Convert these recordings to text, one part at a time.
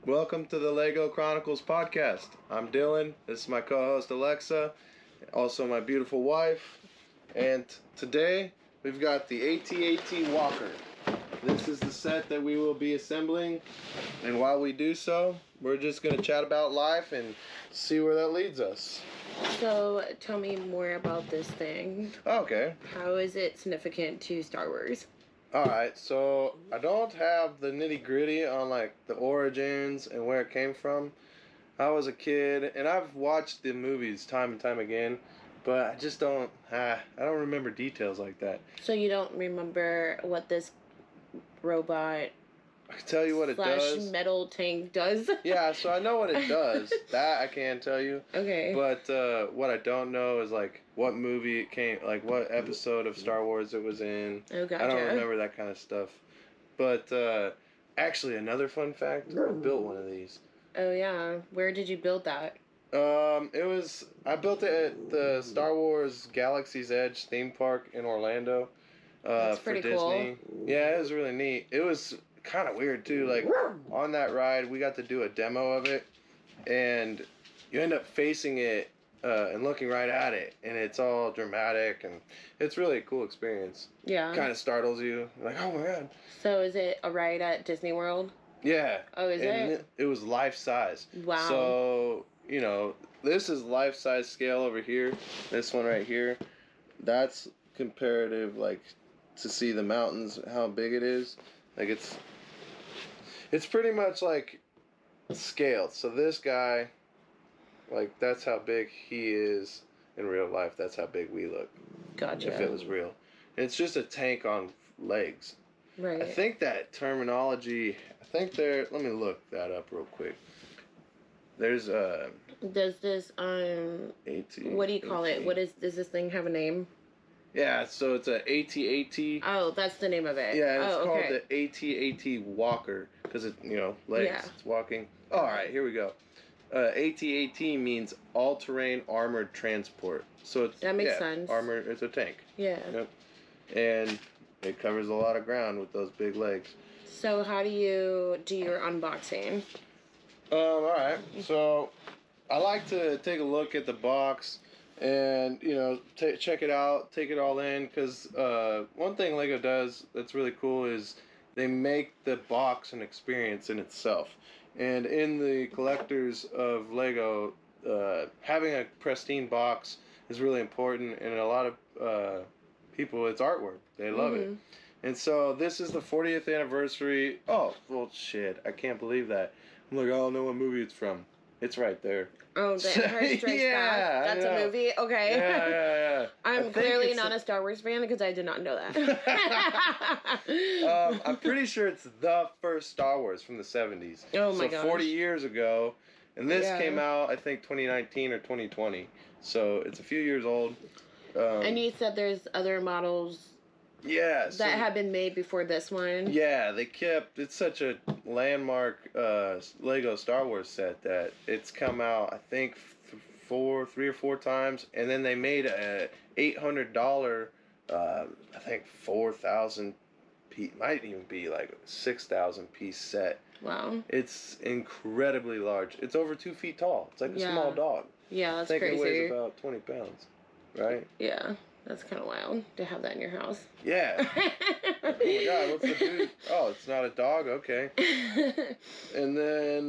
Welcome to the Lego Chronicles podcast. I'm Dylan. This is my co-host Alexa, also my beautiful wife. And today we've got the AT-AT Walker. This is the set that we will be assembling. And while we do so, we're just going to chat about life and see where that leads us. So, tell me more about this thing. Okay. How is it significant to Star Wars? Alright, so I don't have the nitty-gritty on like the origins and where it came from. I was a kid and I've watched the movies time and time again, but I just don't remember details like that. So you don't remember what this robot I can tell you what it does. metal tank does? Yeah, so I know what it does. That I can tell you. Okay. But what I don't know is like what movie it came, like what episode of Star Wars it was in. Oh, gotcha. I don't remember that kind of stuff. But actually, another fun fact: I built one of these. Oh yeah, where did you build that? I built it at the Star Wars Galaxy's Edge theme park in Orlando. That's pretty for Disney. Cool. Yeah, it was really neat. It was kind of weird too. Like on that ride, we got to do a demo of it, and you end up facing it and looking right at it, and it's all dramatic, and it's really a cool experience. Yeah. Kind of startles you, like, oh my god. So is it a ride at Disney World? Yeah. Oh, is it? It was life size. Wow. So, you know, this is life size scale over here. This one right here, that's comparative, like, to see the mountains, how big it is. Like, it's pretty much like scaled. So this guy, like, that's how big he is in real life. That's how big we look. Gotcha. If it was real. And it's just a tank on legs. Right. I think that terminology, let me look that up real quick. There's Does this AT, what do you call it? Does this thing have a name? Yeah, so it's a AT-AT. Oh, that's the name of it. Yeah, it's called okay. the AT-AT Walker because it, legs. Yeah. It's walking. All right, here we go. AT-AT means all-terrain armored transport. So it's that makes sense. Armored. It's a tank. Yeah. Yep. And it covers a lot of ground with those big legs. So how do you do your unboxing? All right. So I like to take a look at the box and, check it out, take it all in. Because one thing Lego does that's really cool is they make the box an experience in itself. And in the collectors of Lego, having a pristine box is really important. And a lot of people, it's artwork. They love it. And so this is the 40th anniversary. Oh, well, shit. I can't believe that. I'm like, I don't know what movie it's from. It's right there. Oh, The Empire Strikes Back. That's a movie? Okay. Yeah. I'm clearly not a Star Wars fan because I did not know that. I'm pretty sure it's the first Star Wars from the 70s. Oh, my gosh. 40 years ago. And this came out, I think, 2019 or 2020. So it's a few years old. And you said there's other models that have been made before this one? Yeah, it's such a landmark Lego Star Wars set that it's come out, I think, 3 or 4 times, and then they made a $800, I think 4,000 piece, might even be like 6,000 piece set. Wow. It's incredibly large. It's over 2 feet tall. It's like a small dog. Yeah, that's crazy. I think crazy. it weighs about 20 pounds, right? Yeah. That's kind of wild to have that in your house. Yeah. Oh my god, what's the dude? Oh, it's not a dog? Okay. And then,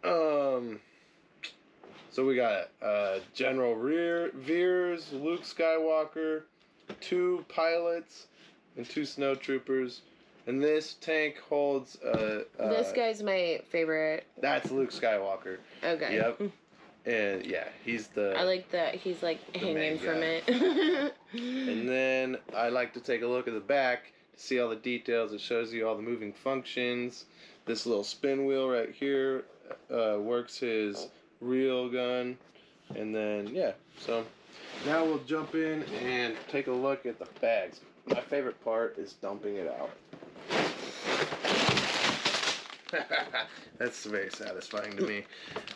so we got General Veers, Luke Skywalker, 2 pilots, and 2 snowtroopers. And this tank holds... this guy's my favorite. That's Luke Skywalker. Okay. Yep. And yeah, he's the... I like that he's like hanging from it. And then I like to take a look at the back to see all the details. It shows you all the moving functions. This little spin wheel right here works his reel gun. And then, yeah, so now we'll jump in and take a look at the bags. My favorite part is dumping it out. That's very satisfying to me.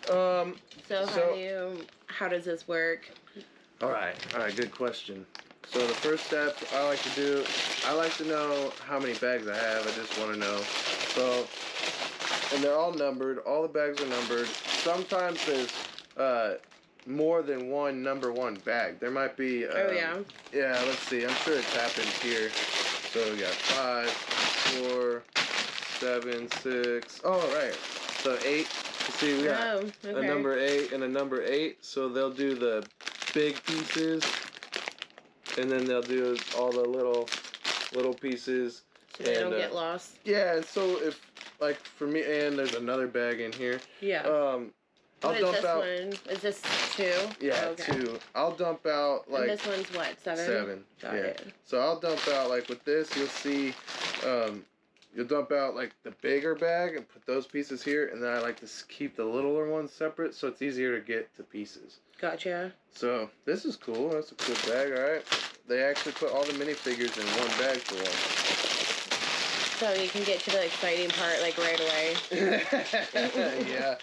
How does this work? All right, good question. So the first step I like to do, I like to know how many bags I have. I just want to know. So and they're all numbered. All the bags are numbered. Sometimes there's more than one number one bag. There might be. Yeah, let's see. I'm sure it's happened here. So we got 5, 4, 7, 6. Oh, right. So 8. See, we got a number 8 and a number 8. So they'll do the big pieces, and then they'll do all the little pieces. So they don't get lost. Yeah, and so if, like, for me, and there's another bag in here. Yeah. I'll dump out. One? Is this 2? Yeah, 2. I'll dump out, like... And this one's what, 7? 7. Got it. So I'll dump out, like, with this, you'll see, you'll dump out, like, the bigger bag and put those pieces here, and then I like to keep the littler ones separate so it's easier to get to pieces. Gotcha. So, this is cool. That's a cool bag, alright? They actually put all the minifigures in one bag for once. So you can get to the exciting part, like, right away. Yeah.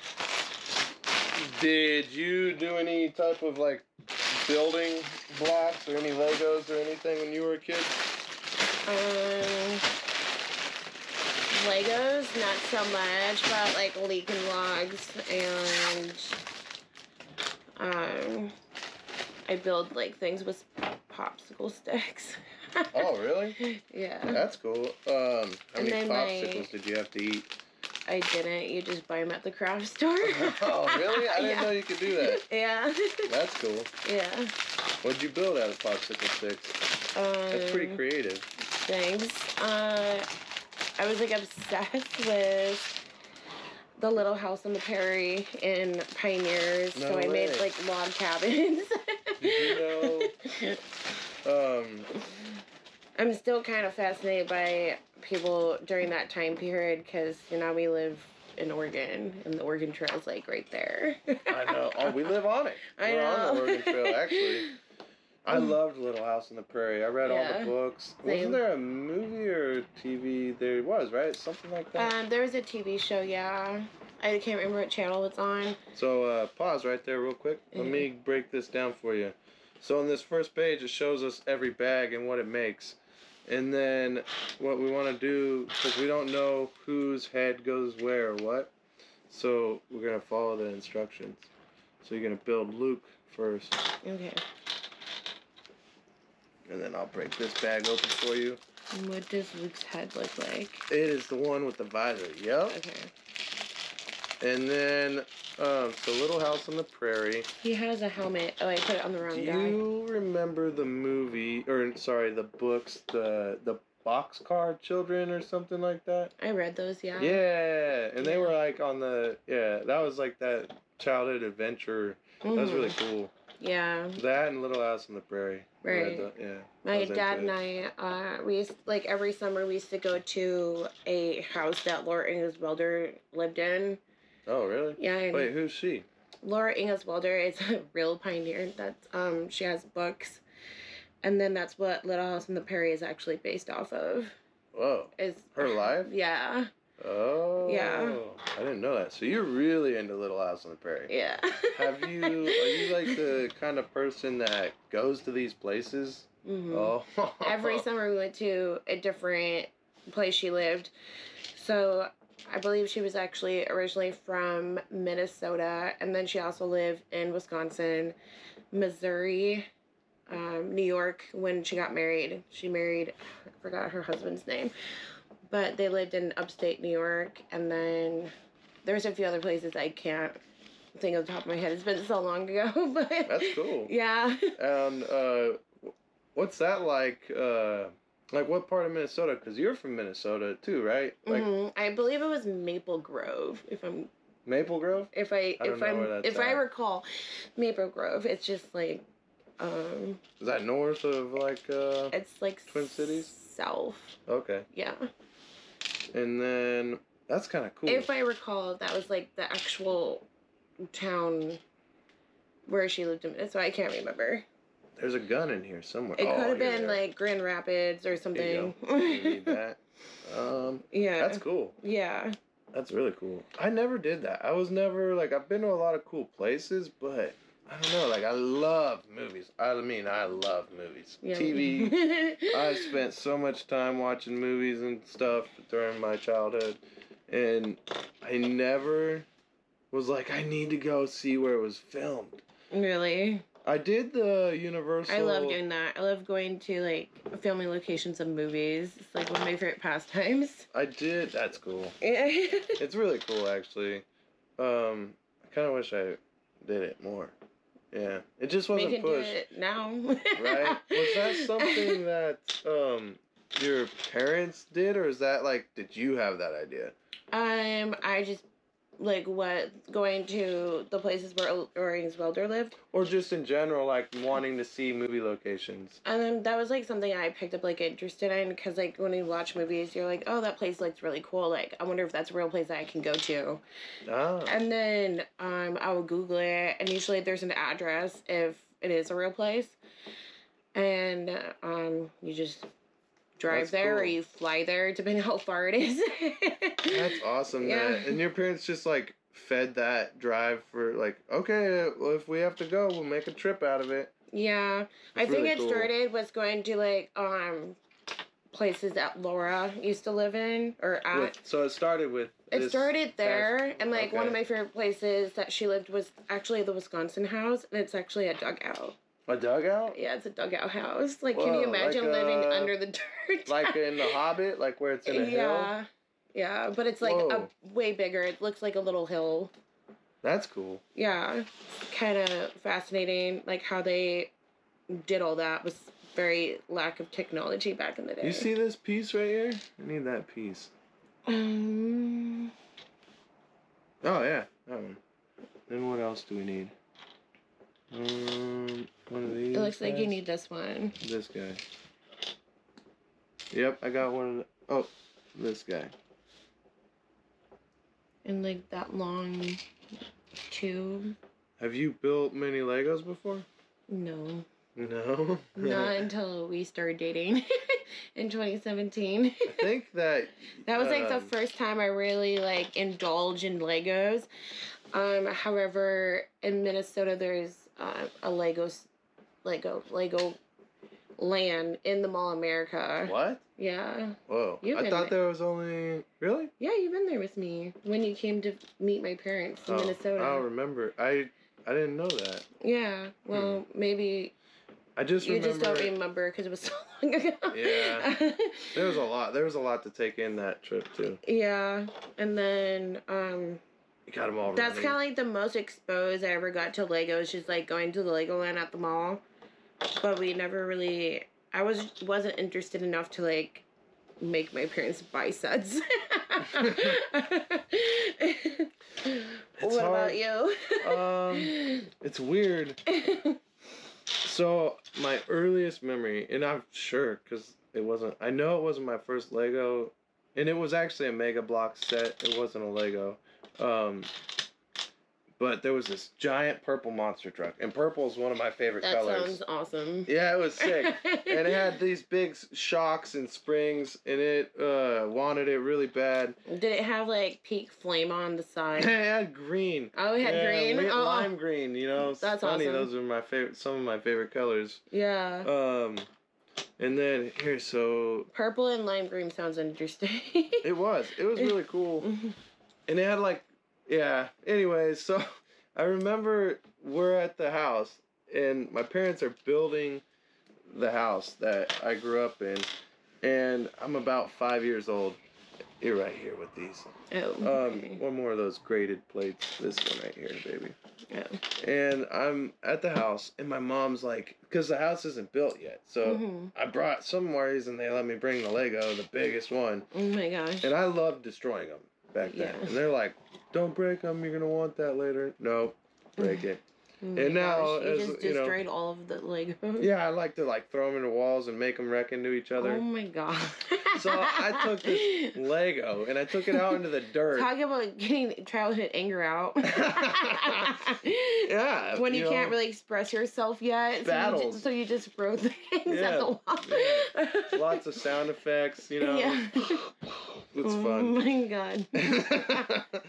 Did you do any type of, like, building blocks or any Legos or anything when you were a kid? Legos, not so much, but, like, Lincoln Logs, and, I build, like, things with popsicle sticks. Oh, really? Yeah. That's cool. How many popsicles did you have to eat? I didn't. You just buy them at the craft store. Oh, really? I didn't know you could do that. Yeah. That's cool. Yeah. What'd you build out of popsicle sticks? That's pretty creative. Thanks. I was, like, obsessed with the Little House on the Prairie in Pioneers. No so I way. made, like, log cabins. Did you know... I'm still kind of fascinated by people during that time period because, you know, we live in Oregon and the Oregon Trail's, like, right there. I know. Oh, we live on it. We're on the Oregon Trail, actually. I loved Little House on the Prairie. I read all the books. Same. Wasn't there a movie or TV? There was, right? Something like that? There was a TV show, yeah. I can't remember what channel it's on. So, pause right there real quick. Let me break this down for you. So, on this first page, it shows us every bag and what it makes. And then what we want to do, because we don't know whose head goes where or what, so we're going to follow the instructions. So you're going to build Luke first. Okay. And then I'll break this bag open for you. What does Luke's head look like? It is the one with the visor, yep. Okay. And then, so Little House on the Prairie. He has a helmet. Oh, I put it on the wrong guy. Do you remember the movie, or sorry, the books, the Boxcar Children or something like that? I read those, yeah. Yeah, and they were like on the, that was like that childhood adventure. That was really cool. Yeah. That and Little House on the Prairie. Right. My dad and I, we used, like, every summer we used to go to a house that Laura Ingalls Wilder lived in. Oh, really? Yeah. Wait, who's she? Laura Ingalls Wilder is a real pioneer. That's she has books, and then that's what Little House on the Prairie is actually based off of. Whoa. Is her life? Yeah. Oh. Yeah. I didn't know that. So you're really into Little House on the Prairie. Yeah. Are you like the kind of person that goes to these places? Mm-hmm. Oh. Every summer we went to a different place she lived. So I believe she was actually originally from Minnesota, and then she also lived in Wisconsin, Missouri, New York when she got married. She married, I forgot her husband's name, but they lived in upstate New York, and then there's a few other places I can't think of the top of my head. It's been so long ago, but... That's cool. Yeah. And what's that like... Like, what part of Minnesota? Because you're from Minnesota, too, right? Like, I believe it was Maple Grove, if I'm... Maple Grove? If I recall, Maple Grove, it's just, like, Is that north of, like, it's, like... Twin Cities? South. Okay. Yeah. And then, that's kind of cool. If I recall, that was, like, the actual town where she lived in, so I can't remember. There's a gun in here somewhere. It could have been like Grand Rapids or something. You need that. Yeah. That's cool. Yeah. That's really cool. I never did that. I was never, like, I've been to a lot of cool places, but I don't know, like, I love movies. I love movies. Yeah. TV. I spent so much time watching movies and stuff during my childhood. and I never was like, I need to go see where it was filmed. Really? I did the Universal. I love doing that. I love going to like filming locations of movies. It's like one of my favorite pastimes. I did. That's cool. Yeah. It's really cool, actually. I kind of wish I did it more. Yeah, it just wasn't We can pushed. do it now. Right? Was that something that your parents did, or is that like, did you have that idea? I just like going to the places where Orange Welder lived. Or just in general, like wanting to see movie locations? That was like something I picked up like interested in because like when you watch movies, you're like, oh, that place looks really cool. Like I wonder if that's a real place that I can go to. Ah. And then I would Google it, and usually there's an address if it is a real place, and you just drive That's there or cool. you fly there depending how far it is. That's awesome. Yeah. And your parents just like fed that drive for like, okay, well, if we have to go, we'll make a trip out of it. Yeah, I It's think really it cool. started with going to like places that Laura used to live in or at. So it started with. It this started there, past- and like one of okay. my favorite places that she lived was actually the Wisconsin house, and it's actually a dugout. A dugout? Yeah, it's a dugout house. Like, can you Whoa, imagine like, living under the dirt? Like in The Hobbit, like where it's in a hill? Yeah, yeah, but it's like Whoa. way bigger. It looks like a little hill. That's cool. Yeah, kind of fascinating. Like how they did all that was very lack of technology back in the day. You see this piece right here? I need that piece. Oh, yeah, that one. Then what else do we need? One of these. It looks like you guys? need this one. This guy. Yep, I got one of the. Oh, this guy. And like that long tube. Have you built many Legos before? No. No. Not until we started dating in 2017. I think that. That was like the um, first time I really like indulged in Legos. However, in Minnesota there's a Lego land in the Mall America. What? Yeah. Whoa. You've I been thought there. there was only. Really? Yeah, you've been there with me when you came to meet my parents in Minnesota. I don't remember. I didn't know that. Yeah. Well, maybe I just you remember. just don't remember because it was so long ago. Yeah. There was a lot. There was a lot to take in that trip too. Yeah, and then You got them all. that's running. kind of like the most exposed I ever got to Legos, just like going to the Legoland at the mall. But we never really. I wasn't interested enough to like make my parents buy sets. What about hard. you? It's weird. So my earliest memory, and I'm sure because it wasn't. I know it wasn't my first Lego, and it was actually a Mega Bloks set. It wasn't a Lego. But there was this giant purple monster truck, and purple is one of my favorite That colors. sounds awesome. Yeah, it was sick. And it had these big shocks and springs, and it wanted it really bad. Did it have like peak flame on the It side? had green. Oh, it had green. Oh, Lime green. You know, it's That's funny. awesome. Those are my favorite. Some of my favorite colors. yeah. And then here, so Purple and lime green sounds interesting. it was really cool, and it had like, yeah. Anyways, so I remember we're at the house, and my parents are building the house that I grew up in, and I'm about 5 years old. You're right here with these. Oh. Okay. One more of those graded plates. This one right here, baby. Oh. And I'm at the house, and my mom's like, because the house isn't built yet. So Mhm. I brought some reason they let me bring the Lego, the biggest one. Oh my gosh. And I loved destroying them back then. Yeah. And they're like, don't break them, you're going to want that later. No, break it. Oh my And now, gosh, you as, just you know- destroyed all of the Legos. Yeah, I like to like throw them into walls and make them wreck into each other. Oh my god. So I took this Lego and I took it out into the dirt. Talk about getting childhood anger out. Yeah. When you can't know, really express yourself yet. Battles. So you just throw things Yeah, at the wall. lots of sound effects, you know. Yeah. It's Oh fun. my god.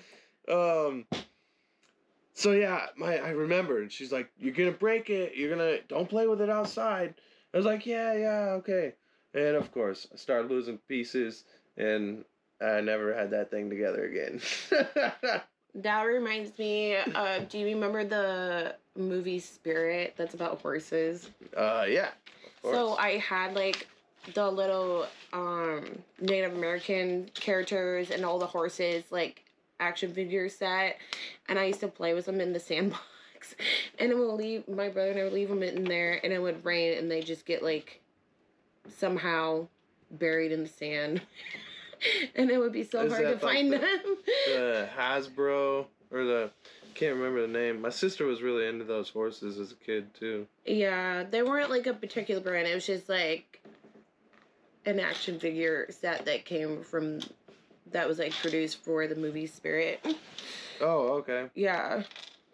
So yeah, I remembered. She's like, "You're gonna break it. Don't play with it outside." I was like, "Yeah, okay." And of course, I started losing pieces, and I never had that thing together again. That reminds me, do you remember the movie Spirit that's about horses? Yeah. Of course. So I had like the little Native American characters and all the horses like action figure set, and I used to play with them in the sandbox. And it would leave my brother and I would leave them in there, and it would rain, and they just get like somehow buried in the sand. And it would be so hard to find them. The Hasbro or the can't remember the name. My sister was really into those horses as a kid too. Yeah, they weren't like a particular brand. It was just like an action figure set that came from that was like produced for the movie Spirit. Oh, okay. Yeah.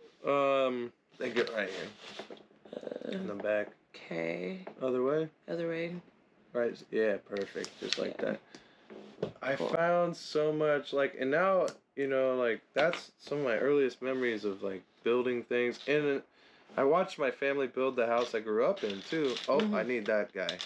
They get right here. In the back. Okay. Other way? Other way. Right. Yeah, perfect. Just like that. I Cool. found so much, like, and now, you know, like, that's some of my earliest memories of, like, building things. And I watched my family build the house I grew up in, too. Oh, I need that guy.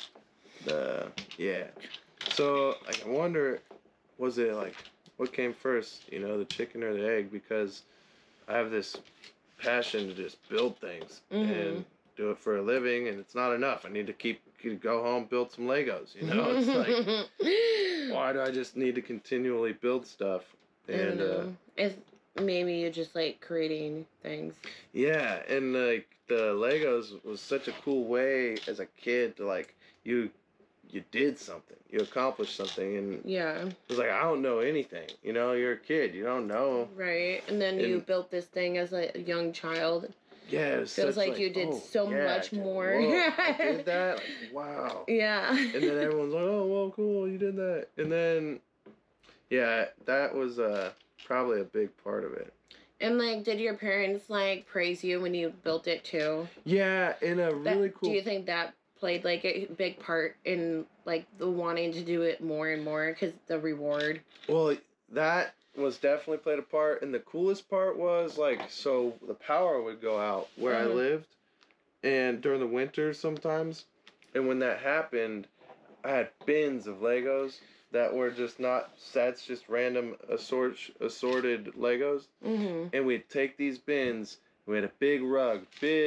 Yeah. So, like, I wonder, was it, like, what came first, you know, the chicken or the egg? Because I have this passion to just build things and do it for a living, and it's not enough. I need to go home, build some Legos, you know? It's like, why do I just need to continually build stuff? And if maybe you're just like creating things. Yeah, and like the Legos was such a cool way as a kid to like you did something, you accomplished something, and Yeah. it was like, I don't know anything, you know, you're a kid, you don't know. Right, and then you built this thing as a young child. Yeah, it feels like you did so much more. Whoa, I did that? Like, wow. Yeah. And then everyone's like, oh, well, cool, you did that. And then, yeah, that was probably a big part of it. And, like, did your parents, like, praise you when you built it, too? Yeah, in a really cool... Do you think that played, like, a big part in, like, the wanting to do it more and more? Because the reward. Well, that was definitely played a part, and the coolest part was like, so the power would go out where I lived, and during the winter sometimes, and when that happened, I had bins of Legos that were just not sets, just random assorted Legos, and we'd take these bins. We had a big rug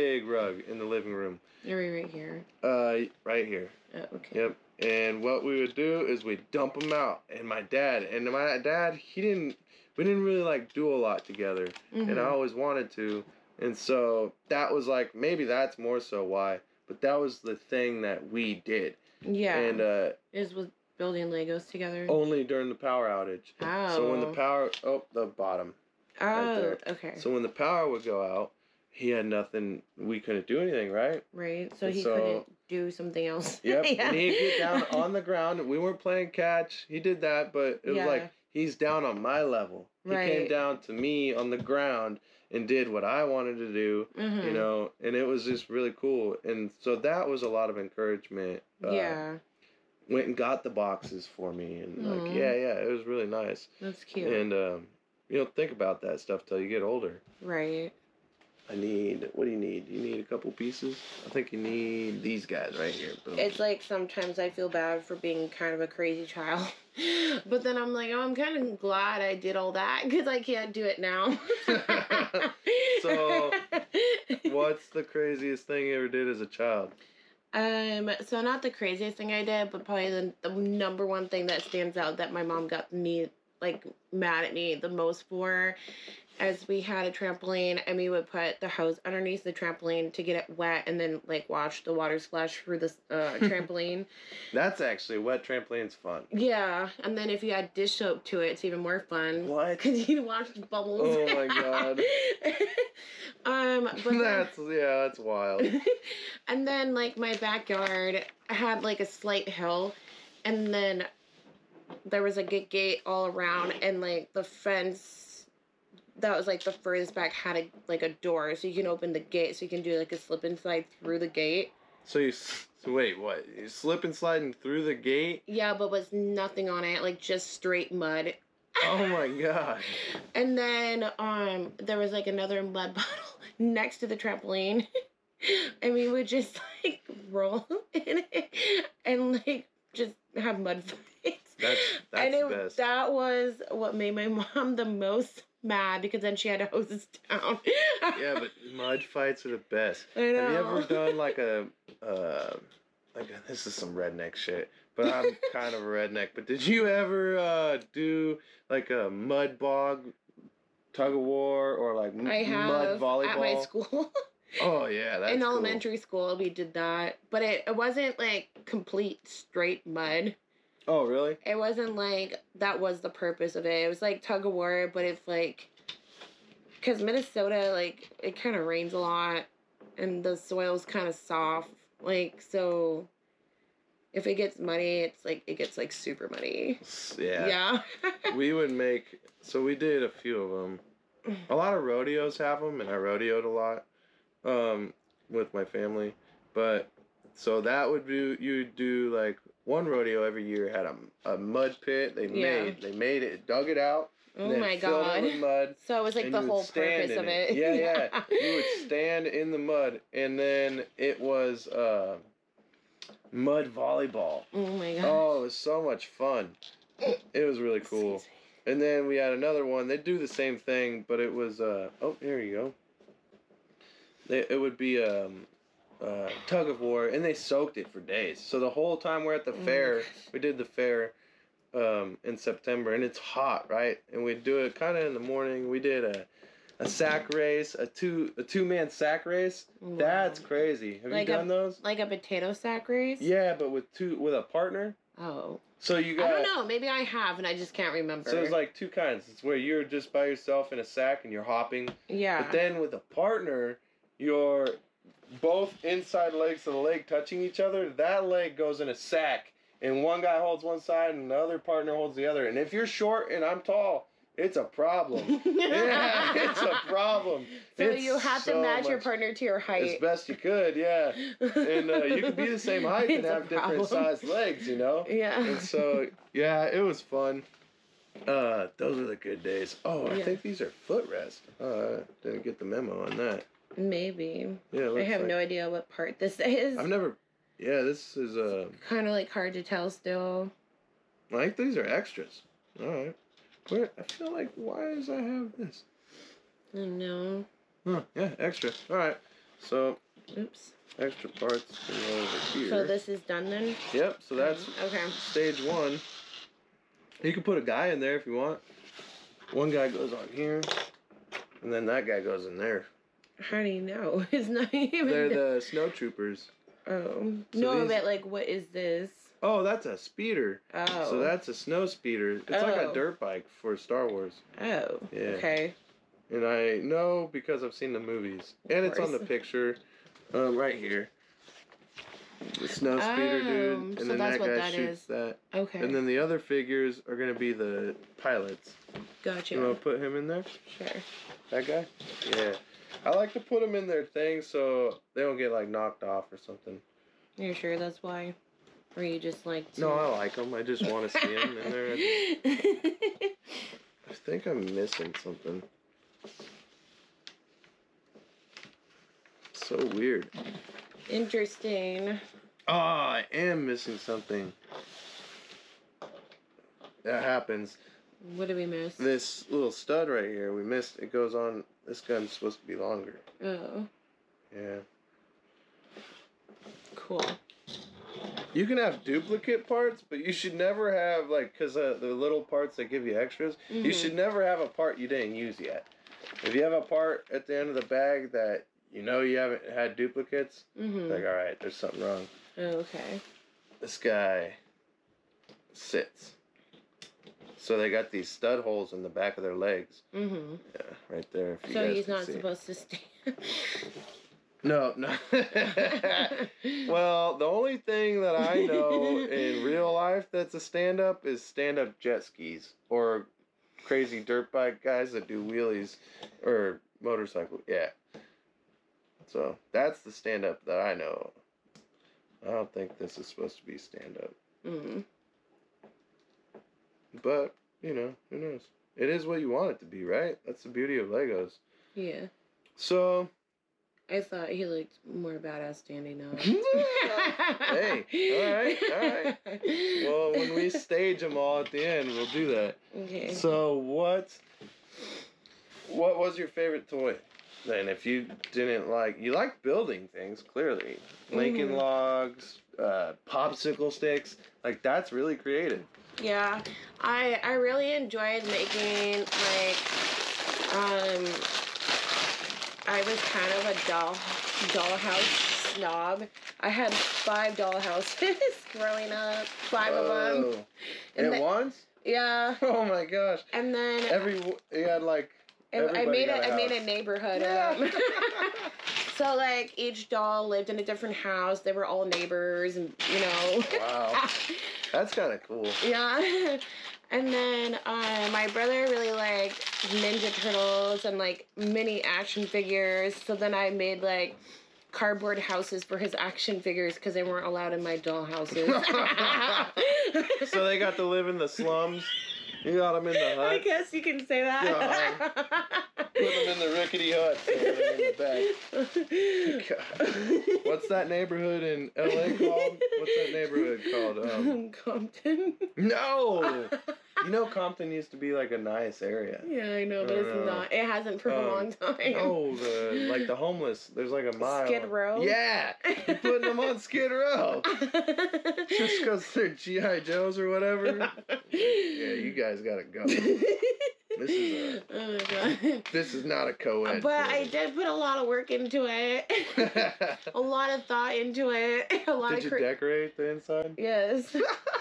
in the living room. You're right here. Right here. Oh, okay. Yep. And what we would do is we'd dump them out. And my dad, we didn't really like do a lot together. And I always wanted to. And so that was like, maybe that's more so why. But that was the thing that we did. Yeah. And is with building Legos together. Only during the power outage. Oh. So when the bottom. Oh, right there. Okay. So when the power would go out, he had nothing. We couldn't do anything, right? Right. So he couldn't do something else. Yep. Yeah. And he'd get down on the ground. We weren't playing catch. He did that, but it was like he's down on my level. Right. He came down to me on the ground and did what I wanted to do, you know, and it was just really cool. And so that was a lot of encouragement. Went and got the boxes for me, and like, yeah, it was really nice. That's cute. And you don't think about that stuff till you get older. Right. What do you need? You need a couple pieces? I think you need these guys right here. Boom. It's like sometimes I feel bad for being kind of a crazy child. But then I'm like, oh, I'm kind of glad I did all that because I can't do it now. So, what's the craziest thing you ever did as a child? So not the craziest thing I did, but probably the number one thing that stands out that my mom got me, like, mad at me the most for, as we had a trampoline and we would put the hose underneath the trampoline to get it wet and then, like, watch the water splash through the trampoline. That's actually, wet trampoline's fun. Yeah, and then if you add dish soap to it, it's even more fun. What? Because you watch the bubbles. Oh my god. But that's wild. And then, like, my backyard had, like, a slight hill, and then there was, like, a gate all around, and, like, the fence that was, like, the furthest back had, a door, so you can open the gate, so you can do, like, a slip and slide through the gate. So wait, what? You slip and sliding through the gate? Yeah, but with nothing on it, like, just straight mud. Oh my god. And then, there was, like, another mud bottle next to the trampoline. And we would just, like, roll in it and, like, just have mud fights. That's the best. That was what made my mom the most mad, because then she had to hose us down. Yeah, but mud fights are the best. I know. Have you ever done like this is some redneck shit, but I'm kind of a redneck. But did you ever do like a mud bog tug of war or like I have mud volleyball at my school. Oh yeah, that's in cool. elementary school we did that, but it wasn't like complete straight mud. Oh really? It wasn't like that was the purpose of it. It was like tug of war, but it's like, because Minnesota, like, it kind of rains a lot and the soil's kind of soft, like, so if it gets muddy, it's like it gets like super muddy. Yeah. We did a few of them. A lot of rodeos have them, and I rodeoed a lot with my family. But so that would be, you do like one rodeo every year had a mud pit. They made it, dug it out. Oh my God. It with mud, so it was like the whole purpose of it. Yeah. You would stand in the mud, and then it was mud volleyball. Oh my God. Oh, it was so much fun. It was really cool. And then we had another one. They do the same thing, but it was oh, here you go. It would be tug of war, and they soaked it for days. So the whole time we're at the fair, we did the fair in September, and it's hot, right? And we'd do it kind of in the morning. We did a sack race, a two-man sack race. Wow. That's crazy. Have you done those? Like a potato sack race? Yeah, but with a partner. Oh. So you got. I don't know. Maybe I have, and I just can't remember. So there's like two kinds. It's where you're just by yourself in a sack and you're hopping. Yeah. But then with a partner, you're both inside legs of the leg touching each other. That leg goes in a sack, and one guy holds one side and the other partner holds the other. And if you're short and I'm tall, it's a problem. Yeah, it's a problem. So you have to match your partner to your height. As best you could, yeah. And you could be the same height and have different sized legs, you know? Yeah. And so, yeah, it was fun. Those are the good days. Oh, I think these are footrest. Didn't get the memo on that. Maybe. Yeah, I have no idea what part this is. Yeah, this is kind of like hard to tell still. I think these are extras. All right. I feel like, why does I have this? I don't know. Huh, yeah, extra. All right. So, oops. Extra parts go over here. So this is done then? Yep, so that's stage one. You can put a guy in there if you want. One guy goes on here, and then that guy goes in there. How do you know? It's not even... They're the snow troopers. Oh. So no, but like, what is this? Oh, that's a speeder. Oh. So that's a snow speeder. It's like a dirt bike for Star Wars. Oh. Yeah. Okay. And I know because I've seen the movies. And it's on the picture right here. The snow speeder dude. And then that guy shoots that. Okay. And then the other figures are going to be the pilots. Gotcha. You want to put him in there? Sure. That guy? Yeah. I like to put them in their thing so they don't get like knocked off or something. You're sure that's why? Or you just like to... No, I like them. I just want to see them in there. I think I'm missing something. So weird. Interesting. Oh, I am missing something. That happens. What did we miss? This little stud right here. We missed. It goes on. This gun's supposed to be longer. Oh. Yeah. Cool. You can have duplicate parts, but you should never have, like, because the little parts that give you extras, you should never have a part you didn't use yet. If you have a part at the end of the bag that you know you haven't had duplicates, like, all right, there's something wrong. Okay. This guy sits. So they got these stud holes in the back of their legs. Yeah, right there. If you so guys he's can not see. supposed to stand. No. Well, the only thing that I know in real life that's a stand-up is stand-up jet skis or crazy dirt bike guys that do wheelies or motorcycle. Yeah. So that's the stand-up that I know. I don't think this is supposed to be stand-up. But, you know, who knows? It is what you want it to be, right? That's the beauty of Legos. Yeah. So... I thought he looked more badass standing up. Hey, all right. Well, when we stage them all at the end, we'll do that. Okay. So what was your favorite toy? Then, if you didn't you like building things, clearly. Lincoln Logs, popsicle sticks, like that's really creative. Yeah, I really enjoyed making I was kind of a dollhouse snob. I had 5 dollhouses growing up, 5 of them. At once? Yeah. Oh my gosh. And then you had like. I made a neighborhood of them. So like each doll lived in a different house. They were all neighbors, and you know. Wow. That's kind of cool. Yeah. And then my brother really liked Ninja Turtles and like mini action figures. So then I made like cardboard houses for his action figures because they weren't allowed in my doll houses. So they got to live in the slums. You got them in the hut. I guess you can say that. Put them in the rickety hut. In the back. God. What's that neighborhood in LA called? What's that neighborhood called? Compton. No. You know Compton used to be like a nice area. Yeah, I know, but it's not. It hasn't for a long time. No, the homeless. There's like a mile. Skid Row? Yeah. You're putting them on Skid Row. Just because they're G.I. Joes or whatever. Yeah, you guys gotta go. Oh my god. This is not a co-ed. But I did put a lot of work into it. A lot of thought into it. Did you decorate the inside? Yes.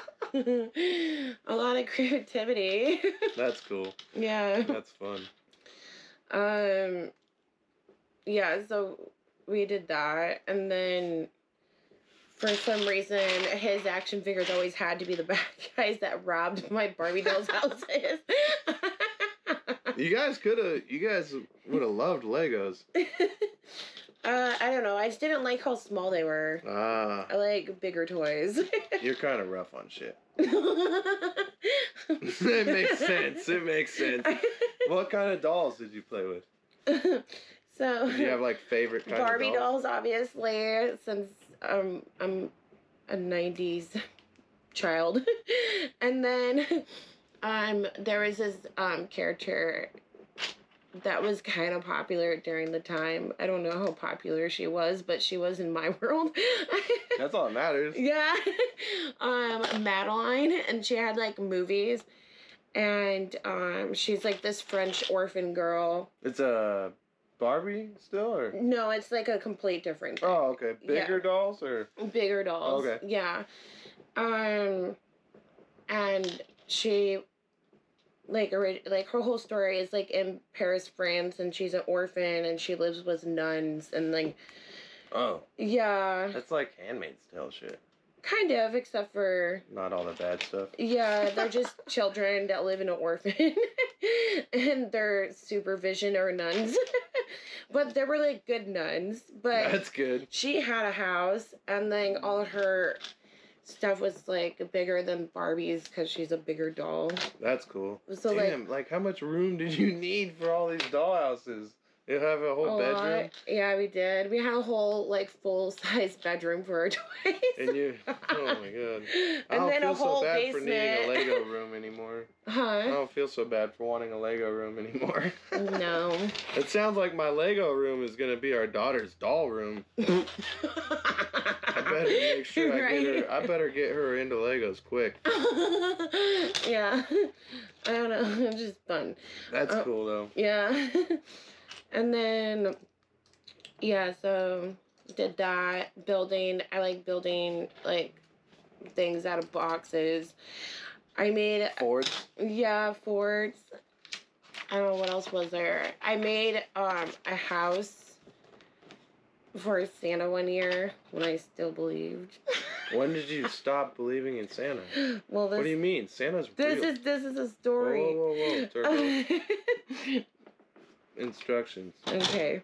A lot of creativity. That's cool. Yeah. That's fun. Yeah, so we did that, and then for some reason his action figures always had to be the bad guys that robbed my Barbie dolls' houses. You guys would have loved Legos. I don't know. I just didn't like how small they were. I like bigger toys. You're kind of rough on shit. It makes sense. What kind of dolls did you play with? So. Did you have like favorite kind Barbie of dolls? dolls, obviously, since I'm a 90s child. And then there was this character that was kind of popular during the time. I don't know how popular she was, but she was in my world. That's all that matters. Yeah. Madeline, and she had like movies, and she's like this French orphan girl. It's a Barbie still, or? No, it's like a complete different thing. Oh, okay. Bigger dolls, or? Bigger dolls. Okay. Yeah. And she, like her whole story is like in Paris, France, and she's an orphan, and she lives with nuns, and like. Oh. Yeah. That's like Handmaid's Tale shit. Kind of, except for. Not all the bad stuff. Yeah, they're just children that live in an orphan, and their supervision are nuns. But they were like good nuns. But that's good. She had a house, and then all her stuff was like bigger than Barbie's because she's a bigger doll. That's cool. So damn, like how much room did you need for all these dollhouses? You have a whole bedroom? Lot. Yeah, we did. We had a whole like full-size bedroom for our toys. And you, oh my god! I And don't then feel a whole so bad basement. for needing a Lego room anymore. Huh? I don't feel so bad for wanting a Lego room anymore. No. It sounds like my Lego room is gonna be our daughter's doll room. I better make sure I better get her into Legos quick. Yeah. I don't know. It's just fun. That's cool though. Yeah. And then, yeah, so did that. Building. I like building, like, things out of boxes. I made... Fords? Yeah, Fords. I don't know what else was there. I made a house for Santa one year when I still believed. When did you stop believing in Santa? Well, what do you mean? Santa's real. This is a story. Whoa. Turbo. Instructions. Okay.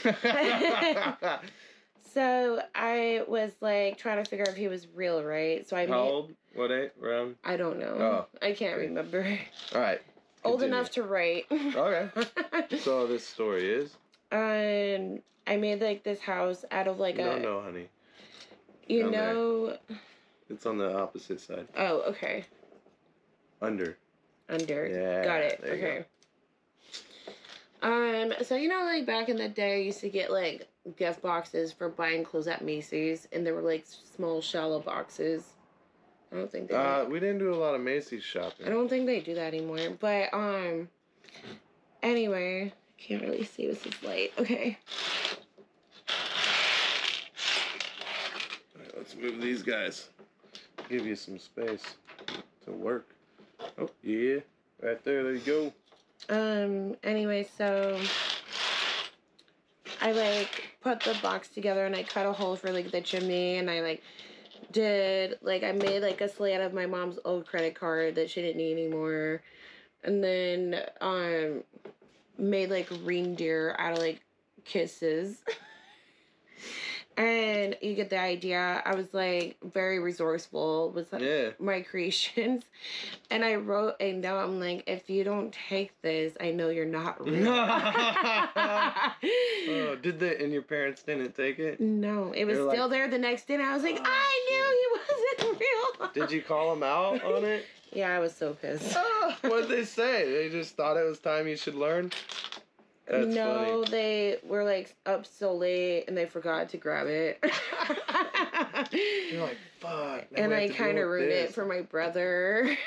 So I was like trying to figure out if he was real, right? So I How old? What age? Around? I don't know. Oh. I can't remember. All right. Old enough to write. Okay. So this story is? I made like this house out of like No, honey. you Down there. know. It's on the opposite side. Oh, okay. Under. Yeah. Got it. There you Okay. So you know, like back in the day, I used to get like gift boxes for buying clothes at Macy's, and they were like small, shallow boxes. I don't think they. We didn't do a lot of Macy's shopping. I don't think they do that anymore. But anyway, I can't really see with this light. Okay. All right, let's move these guys. Give you some space to work. Oh yeah, right there. There you go. Anyway, so I like put the box together and I cut a hole for like the chimney, and I like did like I made like a slate of my mom's old credit card that she didn't need anymore, and then made like reindeer out of like kisses. And you get the idea. I was like very resourceful with my creations. And I wrote a note. I'm like, if you don't take this, I know you're not real. Oh, and your parents didn't take it? No, it was still there the next day. And I was like, I knew he wasn't real. Did you call them out on it? Yeah, I was so pissed. What'd they say? They just thought it was time you should learn? That's no, funny. They were like up so late and they forgot to grab it. You're like, fuck. And I kind of ruined it for my brother.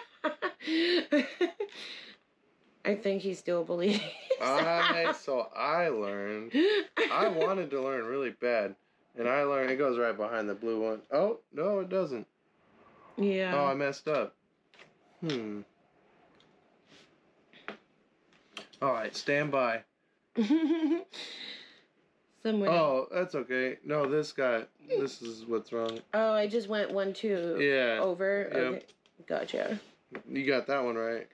I think he still believes. So I learned. I wanted to learn really bad. And I learned. It goes right behind the blue one. Oh, no, it doesn't. Yeah. Oh, I messed up. All right, stand by. Oh, that's okay. No, this is what's wrong. Oh, I just went 1, 2 over. Yep. Okay. Gotcha. You got that one right.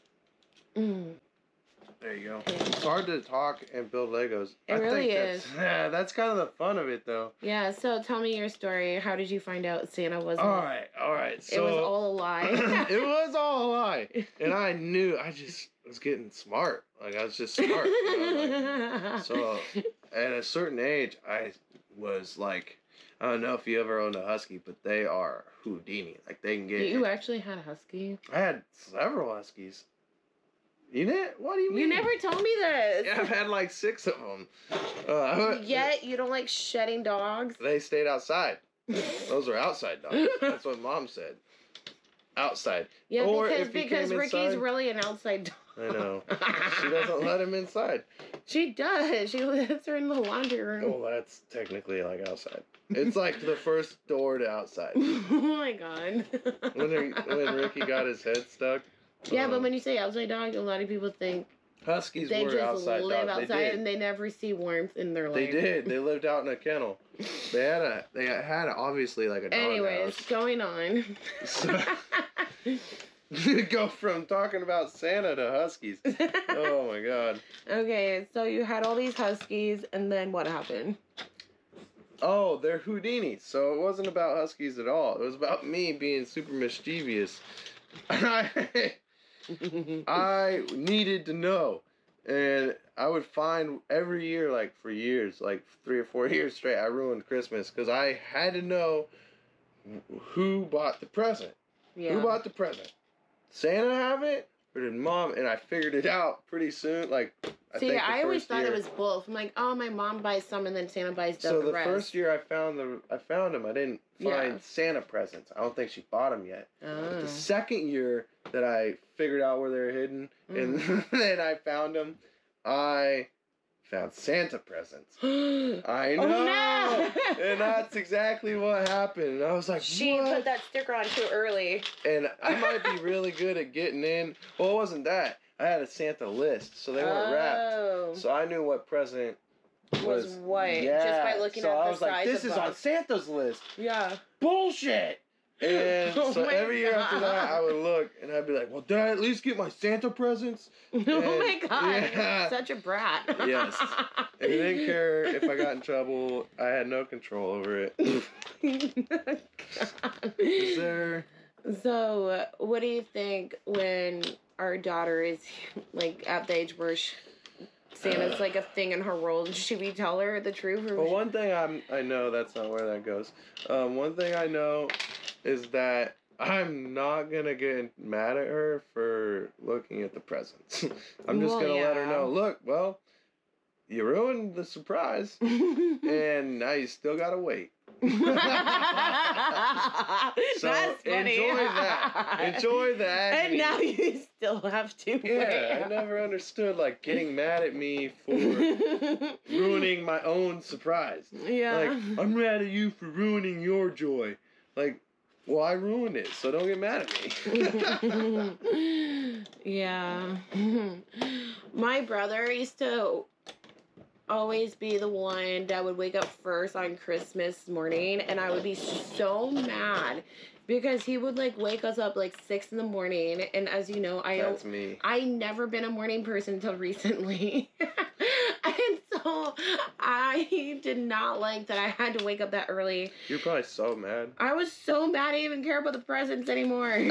There you go. It's hard to talk and build Legos. It really is. Yeah, that's kind of the fun of it, though. Yeah, so tell me your story. How did you find out Santa wasn't? All right. So, it was all a lie. It was all a lie. And I knew, I just was getting smart. Like, I was just smart. You know? Like, so, at a certain age, I was like, I don't know if you ever owned a Husky, but they are Houdini. Like, they can get... You actually had a Husky? I had several Huskies. You didn't? What do you mean? You never told me this. Yeah, I've had like 6 of them. Yet you don't like shedding dogs? They stayed outside. Those are outside dogs. That's what Mom said. Outside. Yeah, or because Ricky's really an outside dog. I know. She doesn't let him inside. She does. She lets her in the laundry room. Oh, that's technically like outside. It's like the first door to outside. Oh my god. when Ricky got his head stuck. Yeah, but when you say outside dog, a lot of people think Huskies they were just outside live dogs. outside and they never see warmth in their life. They did. They lived out in a kennel. They had obviously like a dog Anyways, house. going on. So, go from talking about Santa to Huskies. Oh my god. Okay, so you had all these Huskies, and then what happened? Oh, they're Houdini. So it wasn't about Huskies at all. It was about me being super mischievous. I needed to know. And I would find every year, like for years, like 3 or 4 years straight, I ruined Christmas because I had to know who bought the present. Yeah. Who bought the present? Santa have it? Or did Mom? And I figured it out pretty soon. Like, I always thought it was both. I'm like, oh, my mom buys some and then Santa buys the rest. So the first year I found them, I didn't find Santa presents. I don't think she bought them yet. But the second year that I figured out where they were hidden, and then I found them, I found Santa presents. I know! Oh, no! And that's exactly what happened. And I was like, She what? put that sticker on too early. And I might be really good at getting in. Well, it wasn't that. I had a Santa list, so they weren't wrapped. So I knew what present was what. Yeah. Just by looking at the size of the So I was like, this is on Santa's list. Yeah. Bullshit! And so every year after that, I would look, and I'd be like, well, did I at least get my Santa presents? Oh my god, yeah. you're such a brat. Yes. And I didn't care if I got in trouble. I had no control over it. Is there... So, what do you think when our daughter is, like, at the age where Santa's like a thing in her world. Should we tell her the truth? Or Well, one thing I know that's not where that goes. One thing I know is that I'm not gonna get mad at her for looking at the presents. I'm just gonna let her know. Look, well, you ruined the surprise, and now you still gotta wait. So That's funny. Enjoy that. And now you still have to wait. Yeah, I never understood like getting mad at me for ruining my own surprise. Yeah. Like, I'm mad at you for ruining your joy. Like, well, I ruined it, so don't get mad at me. Yeah. My brother used to always be the one that would wake up first on Christmas morning, and I would be so mad because he would like wake us up like 6 in the morning, and as you know, That's me. I never been a morning person until recently. And so I did not like that I had to wake up that early. You're probably so mad. I was so mad I didn't even care about the presents anymore.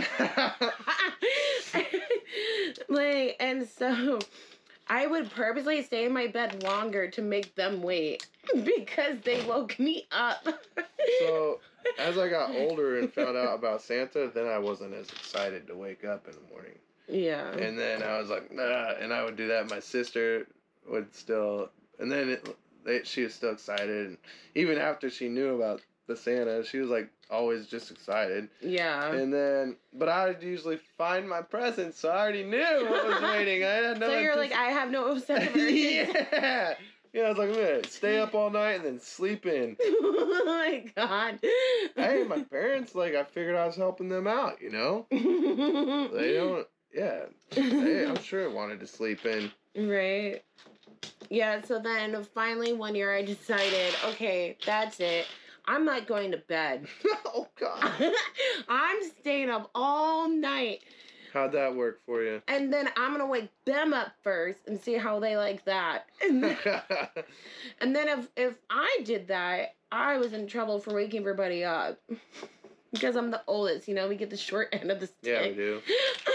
Like, and so I would purposely stay in my bed longer to make them wait because they woke me up. So, as I got older and found out about Santa, then I wasn't as excited to wake up in the morning. Yeah. And then I was like, nah, and I would do that. My sister would still, and then she was still excited. And even after she knew about the Santa, she was like always just excited. Yeah. And then, but I would usually find my presents, so I already knew what was waiting. I had no. So you're like, I have no sense of urgency. Yeah. Yeah, I was like, man, stay up all night and then sleep in. Oh my god. Hey, my parents, like, I figured I was helping them out, you know? They don't, yeah. I'm sure wanted to sleep in. Right. Yeah, so then finally one year I decided, okay, that's it. I'm not going to bed. Oh, God. I'm staying up all night. How'd that work for you? And then I'm going to wake them up first and see how they like that. And then if I did that, I was in trouble for waking everybody up. Because I'm the oldest, you know, we get the short end of the stick. Yeah, we do.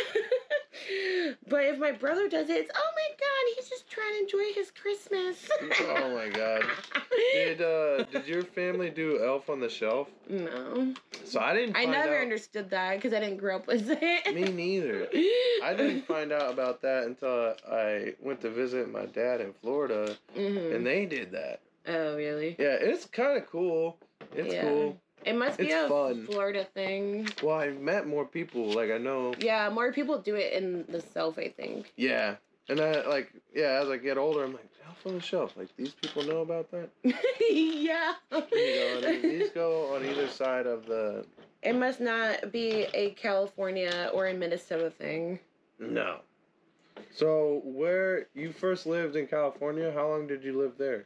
But if my brother does it, it's, oh my god, he's just trying to enjoy his Christmas. Oh my god. Did your family do Elf on the Shelf? No. So I never understood that because I didn't grow up with it. Me neither. I didn't find out about that until I went to visit my dad in Florida, and they did that. Oh, really? Yeah, it's kind of cool. It's cool. It must be fun. Florida thing. Well, I've met more people. Like, I know. Yeah, more people do it in the South, I think. Yeah. And as I get older, I'm like, Elf on the Shelf. Like, these people know about that? Yeah. These go on either side of the... It must not be a California or a Minnesota thing. No. So, where you first lived in California, how long did you live there?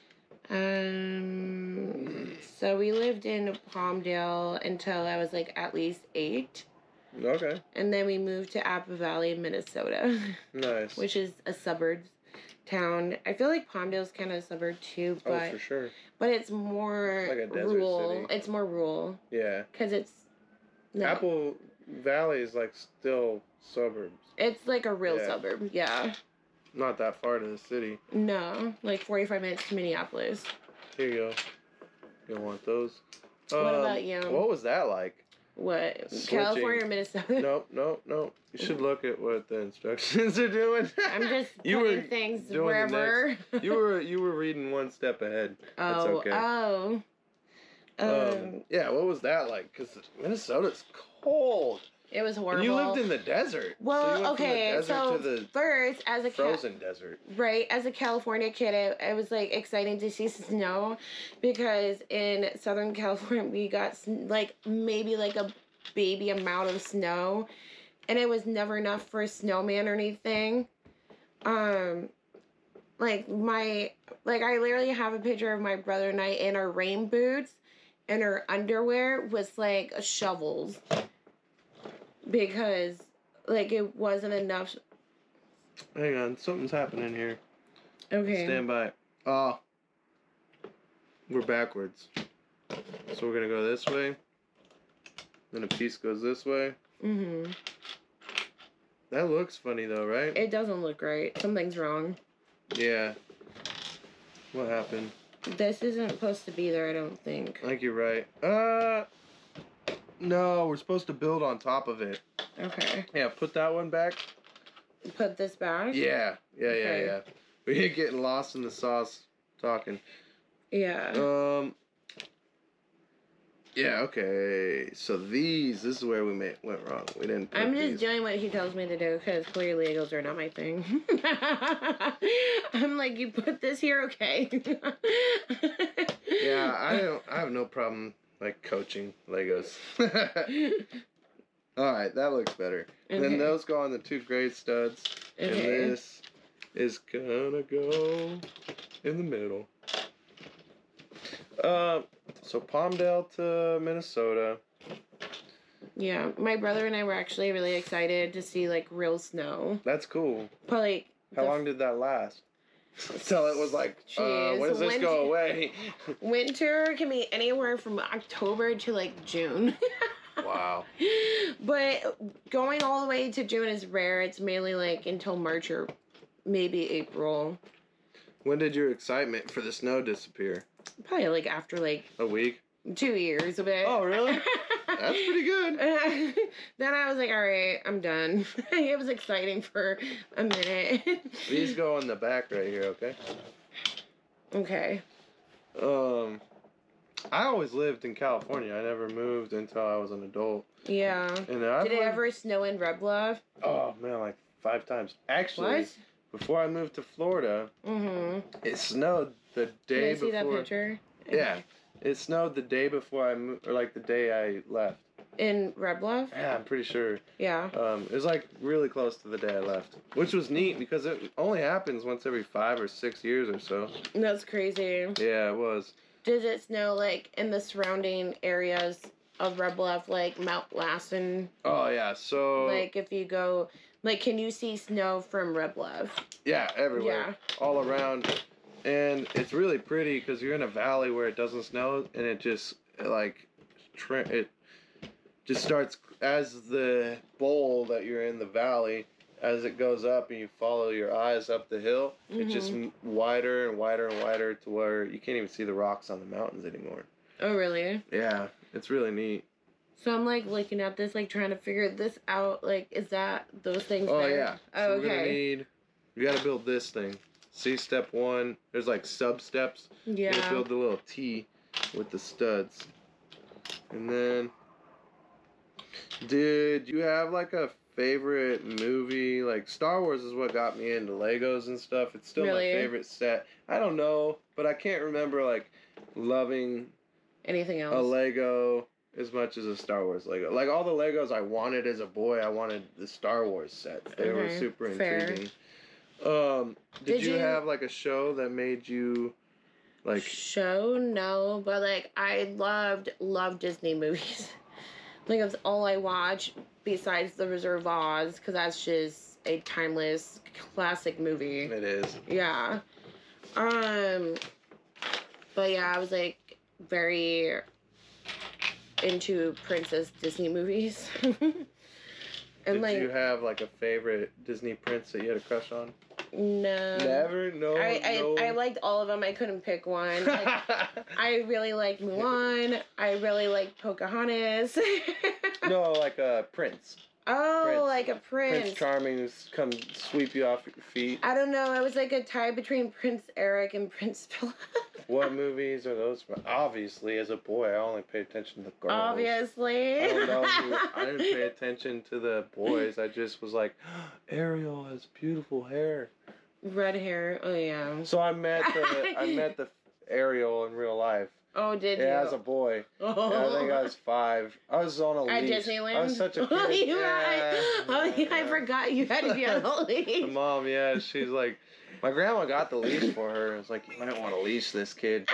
So we lived in Palmdale until I was like at least 8. Okay. And then we moved to Apple Valley, Minnesota. Nice. Which is a suburbs town. I feel like Palmdale's kind of a suburb too, but oh, for sure. But it's more like a desert rural. city. It's more rural. Yeah. Because it's Apple Valley is like still suburbs. It's like a real suburb. Yeah. Not that far to the city. No, like 45 minutes to Minneapolis. Here you go. You'll want those. What about you? What was that like? What? Switching. California or Minnesota? Nope. You should look at what the instructions are doing. I'm just putting things wherever. You were reading one step ahead. That's okay. Yeah, what was that like? Because Minnesota's cold. It was horrible. And you lived in the desert. Well, so you went okay, from the desert so to the first, as a frozen desert. Right, as a California kid, it was like exciting to see snow because in Southern California we got like maybe like a baby amount of snow, and it was never enough for a snowman or anything. I literally have a picture of my brother and I in our rain boots, and our underwear was like shovels. Because, like, it wasn't enough. Hang on, something's happening here. Okay. Stand by. Oh. We're backwards. So we're going to go this way. Then a piece goes this way. Mm-hmm. That looks funny, though, right? It doesn't look right. Something's wrong. Yeah. What happened? This isn't supposed to be there, I don't think. I think you're right. No, we're supposed to build on top of it. Okay. Yeah, put that one back. Put this back? Yeah. Okay. Yeah. We're getting lost in the sauce talking. Yeah. Yeah, okay. So this is where we went wrong. We didn't put I'm just these. doing what he tells me to do because clearly Legos are not my thing. I'm like, you put this here, okay? Yeah, I have no problem like coaching Legos. Alright, that looks better. Okay. Then those go on the 2 grade studs. Okay. And this is gonna go in the middle. So Palmdale to Minnesota. Yeah, my brother and I were actually really excited to see like real snow. That's cool. But like, How long did that last? Till it was like, Jeez, when does this go away? winter can be anywhere from October to like June. Wow. But going all the way to June is rare. It's mainly like until March or maybe April. When did your excitement for the snow disappear? Probably like after like A week? 2 years of it. Oh, really? That's pretty good. Then I was like, all right, I'm done. It was exciting for a minute. These go in the back right here, okay? Okay. I always lived in California. I never moved until I was an adult. Yeah. And Did it ever snow in Red Bluff? Oh, man, like 5 times. Actually, What? before I moved to Florida, Mm-hmm. it snowed the day Did I see before. that picture? Yeah. It snowed the day before I moved, or like the day I left. In Red Bluff? Yeah, I'm pretty sure. Yeah. It was like really close to the day I left, which was neat because it only happens once every 5 or 6 years or so. That's crazy. Yeah, it was. Did it snow like in the surrounding areas of Red Bluff, like Mount Lassen? Oh yeah, so Like if you go, like can you see snow from Red Bluff? yeah, everywhere, all around, and it's really pretty because you're in a valley where it doesn't snow, and it just it just starts as the bowl that you're in the valley. As it goes up and you follow your eyes up the hill, it's just wider and wider and wider to where you can't even see the rocks on the mountains anymore. Oh, really? Yeah, it's really neat. So I'm like looking at this, like trying to figure this out. Like, is that those things? Oh there? yeah. Oh, So we're gonna need. We gotta build this thing. See step 1. There's like sub steps. Yeah. You gotta build the little T with the studs, and then. Did you have like a favorite movie? Like Star Wars is what got me into Legos and stuff. It's still Really? my favorite set. I don't know, but I can't remember like loving Anything else? a Lego as much as a Star Wars Lego. Like all the Legos I wanted as a boy, I wanted the Star Wars sets. They were Okay, super fair. intriguing. Did Did you you- have like a show that made you like Show? No, but like I loved Disney movies. Like that's all I watch besides The Wizard of Oz, because that's just a timeless classic movie. it is? Yeah. But yeah, I was like very into Princess Disney movies. And Did you have like a favorite Disney prince that you had a crush on? no. Never? No. I liked all of them. I couldn't pick one. Like, I really liked Mulan. I really liked Pocahontas. No, like a prince. Oh, Prince. like a prince. Prince Charming who's come sweep you off your feet. I don't know. I was like a tie between Prince Eric and Prince Philip. What movies are those from? Obviously, as a boy, I only pay attention to girls. Obviously. I don't know. I didn't pay attention to the boys. I just was like, Ariel has beautiful hair. Red hair. Oh yeah. So I met the Ariel in real life. Oh, did you? Yeah, as a boy. Oh. Yeah, I think I was 5. I was on a At leash. Disneyland? I was such a kid. Oh, you yeah, right. Oh, yeah, I forgot you had to be on a My leash. mom, yeah, she's like, my grandma got the leash for her. It's like, you might want to leash this kid.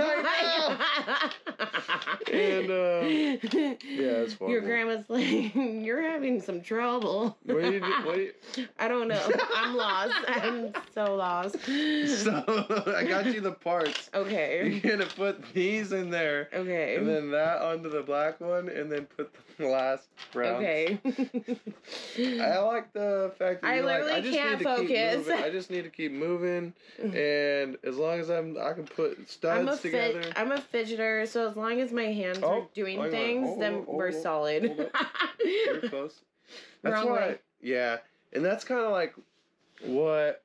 And, yeah, it's horrible. Your grandma's like, you're having some trouble. What do you do? I don't know. I'm lost. I'm so lost. So, I got you the parts. Okay. You're gonna put these in there. Okay. And then that onto the black one, and then put the last brown. Okay. I like the fact that I you're like, literally I just can't need to keep focus. moving. I just need to keep keep moving, and as long as I can put studs together. I'm a fidgeter, so as long as my hands are doing things, then we're solid. Hold up. You're close. That's Wrong why. way. Yeah, and that's kind of like what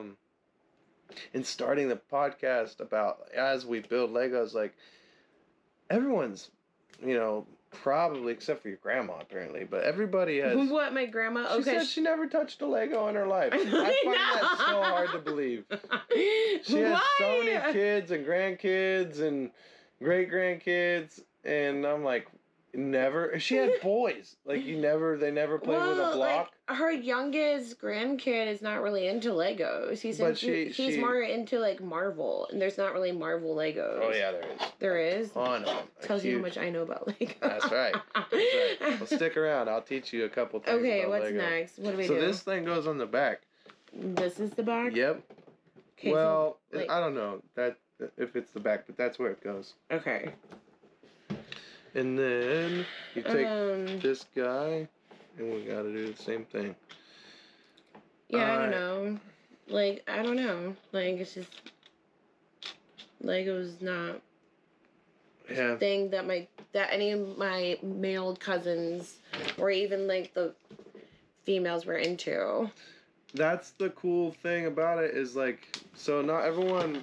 in starting the podcast about as we build Legos, like everyone's, probably except for your grandma apparently, but everybody has. What, my grandma? She said she never touched a Lego in her life. I find that so hard to believe. She has so many kids and grandkids and great grandkids, and I'm like, never. She had boys. Like they never played with a block. Like, her youngest grandkid is not really into Legos. He's more into like Marvel, and there's not really Marvel Legos. Oh yeah, there is. There is. On them. Tells you how much I know about Legos. That's right. That's right. Well, stick around. I'll teach you a couple things. Okay, about what's Lego. next? What do we do? So this thing goes on the back. This is the back. Yep. Okay, well, so, like, I don't know that if it's the back, but that's where it goes. Okay. And then you take this guy, and we gotta do the same thing. Yeah, I don't know. Like, I don't know. Like, it's just Lego's not a thing that any of my male cousins or even like the females were into. That's the cool thing about it is like, so not everyone's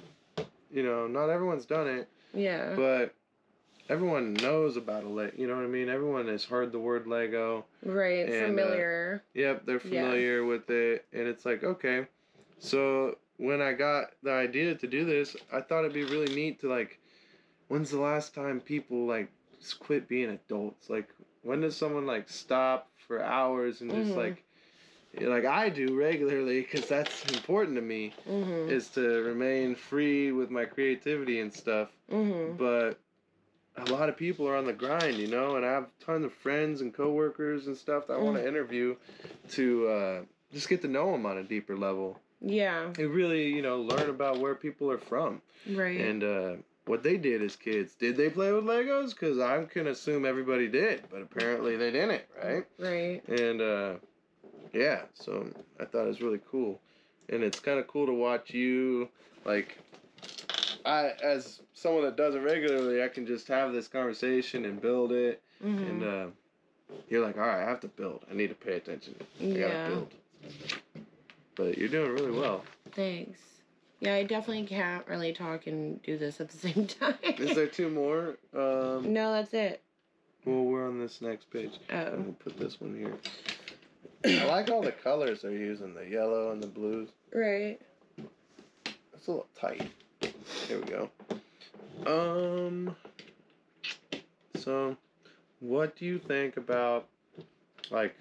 done it. Yeah. But everyone knows about a Lego, you know what I mean? Everyone has heard the word Lego. Right, and, familiar. Yep, they're familiar with it, and it's like, okay. So when I got the idea to do this, I thought it'd be really neat to like, when's the last time people like just quit being adults? Like, when does someone like stop for hours and just like I do regularly, because that's important to me, is to remain free with my creativity and stuff. But a lot of people are on the grind, and I have tons of friends and coworkers and stuff that I want to interview to just get to know them on a deeper level. Yeah. And really, learn about where people are from. Right. And what they did as kids. Did they play with Legos? Because I can assume everybody did, but apparently they didn't, right? Right. And, yeah, so I thought it was really cool. And it's kind of cool to watch you, like, as someone that does it regularly, I can just have this conversation and build it. And you're like, all right, I have to build. I need to pay attention. I gotta build. But you're doing really well. Thanks. Yeah, I definitely can't really talk and do this at the same time. Is there two more? No, that's it. Well, we're on this next page. Oh. We'll put this one here. I like all the colors they're using, the yellow and the blues. Right. It's a little tight. Here we go. So, what do you think about, like,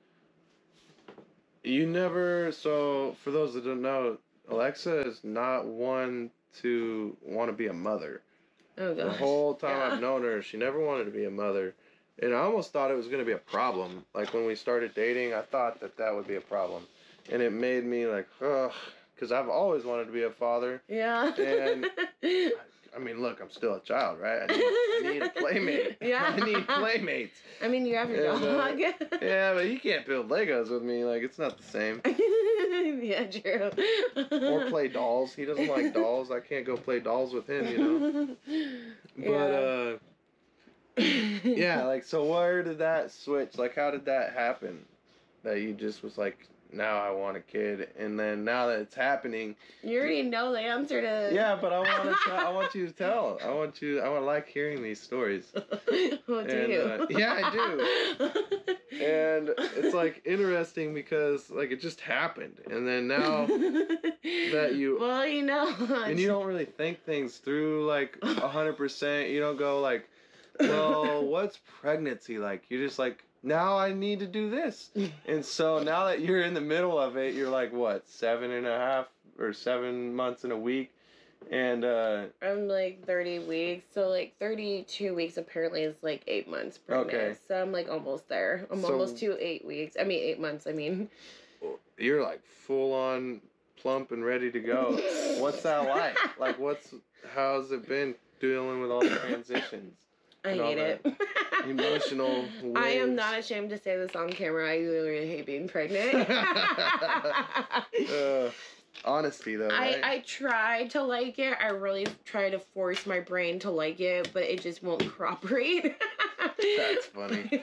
so for those that don't know, Alexa is not one to want to be a mother. Oh, gosh. The whole time I've known her, she never wanted to be a mother. And I almost thought it was going to be a problem. Like, when we started dating, I thought that would be a problem. And it made me like, ugh, because I've always wanted to be a father. Yeah. And, I mean, look, I'm still a child, right? I need a playmate. Yeah. I need playmates. I mean, you have your dog. Yeah, but he can't build Legos with me. Like, it's not the same. Yeah, true. Or play dolls. He doesn't like dolls. I can't go play dolls with him, But, yeah, like, so where did that switch? Like, how did that happen? That you just was like, now I want a kid, and then now that it's happening, you already know the answer to. Yeah, but I want you to tell. I like hearing these stories. Oh, do you? Yeah, I do. And it's like interesting because like it just happened, and then now that you. Well, and you don't really think things through like 100%. You don't go like, well, what's pregnancy like? You're just like, now I need to do this. And so now that you're in the middle of it, you're like, what, 7.5 or 7 months in a week? And I'm like 30 weeks. So like 32 weeks apparently is like 8 months pregnant. Okay. So I'm like almost there. I'm almost to 8 weeks. I mean 8 months, You're like full on plump and ready to go. What's that like? Like how's it been dealing with all the transitions? I hate it. Emotional waves. I am not ashamed to say this on camera. I literally hate being pregnant. honesty, though, right? I try to like it. I really try to force my brain to like it, but it just won't cooperate. That's funny.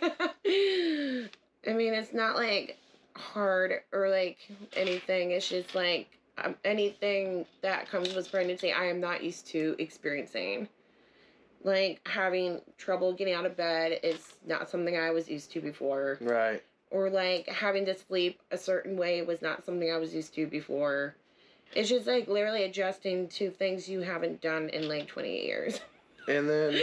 I mean, it's not like hard or like anything. It's just like anything that comes with pregnancy, I am not used to experiencing. Like having trouble getting out of bed is not something I was used to before. Right. Or like having to sleep a certain way was not something I was used to before. It's just like literally adjusting to things you haven't done in like 28 years. And then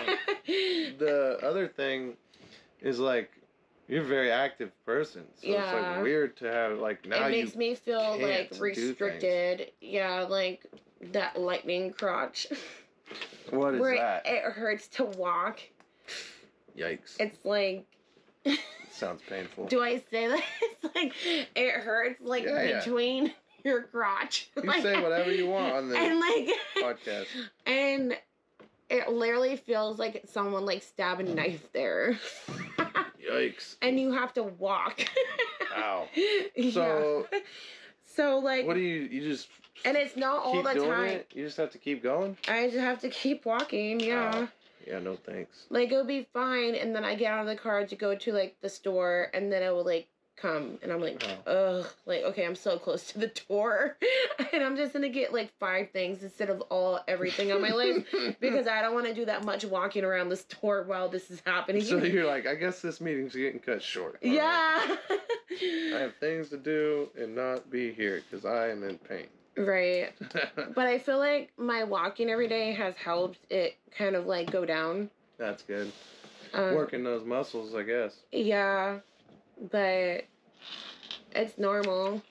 the other thing is like, you're a very active person. So it's like weird to have like now it makes me feel like restricted. Yeah, like that lightning crotch. What is that? It hurts to walk. Yikes. It's like sounds painful. Do I say that? It's like it hurts like between your crotch. You like, say whatever you want on the podcast. And it literally feels like someone like stab a knife there. Yikes. And you have to walk. Ow. So so like what do you just and it's not all the time. It? You just have to keep going? I just have to keep walking, yeah. Oh. Yeah, no thanks. Like it'll be fine and then I get out of the car to go to like the store and then it will like come and I'm like, ugh, like okay, I'm so close to the door and I'm just gonna get like 5 things instead of everything on my list because I don't want to do that much walking around the store while this is happening. So you're like, I guess this meeting's getting cut short. Yeah. Right. I have things to do and not be here because I am in pain. Right. But I feel like my walking every day has helped it kind of like go down. That's good. Working those muscles, I guess. Yeah. But it's normal.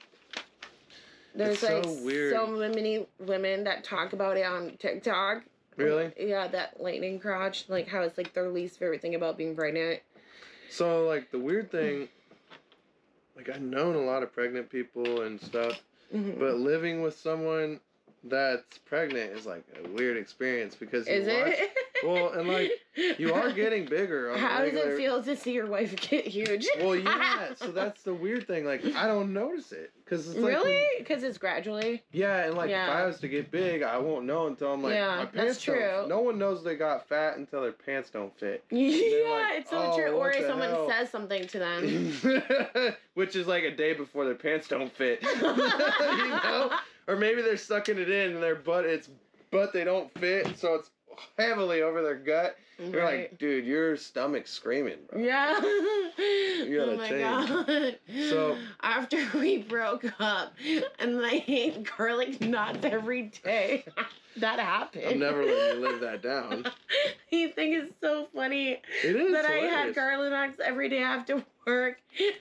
There's it's like so weird. So many women that talk about it on TikTok. Really? Yeah, that lightning crotch, like how it's like their least favorite thing about being pregnant. So like the weird thing, like I've known a lot of pregnant people and stuff, but living with someone that's pregnant is like a weird experience because you watch, well, and like you are getting bigger. How does it feel to see your wife get huge? Well, yeah. So that's the weird thing. Like I don't notice it because it's like really because it's gradually. Yeah, and like if I was to get big, I won't know until I'm like my pants that's true. don't. No one knows they got fat until their pants don't fit. Yeah, like, it's so true. Or if someone says something to them, which is like a day before their pants don't fit. You know. Or maybe they're sucking it in and their butt they don't fit, so it's heavily over their gut. Right. You're like, dude, your stomach's screaming, bro. Yeah. You gotta change. God. So after we broke up and I ate garlic knots every day, that happened. I'm never letting you live that down. You think it's so funny it is that hilarious. I had garlic knots every day after work.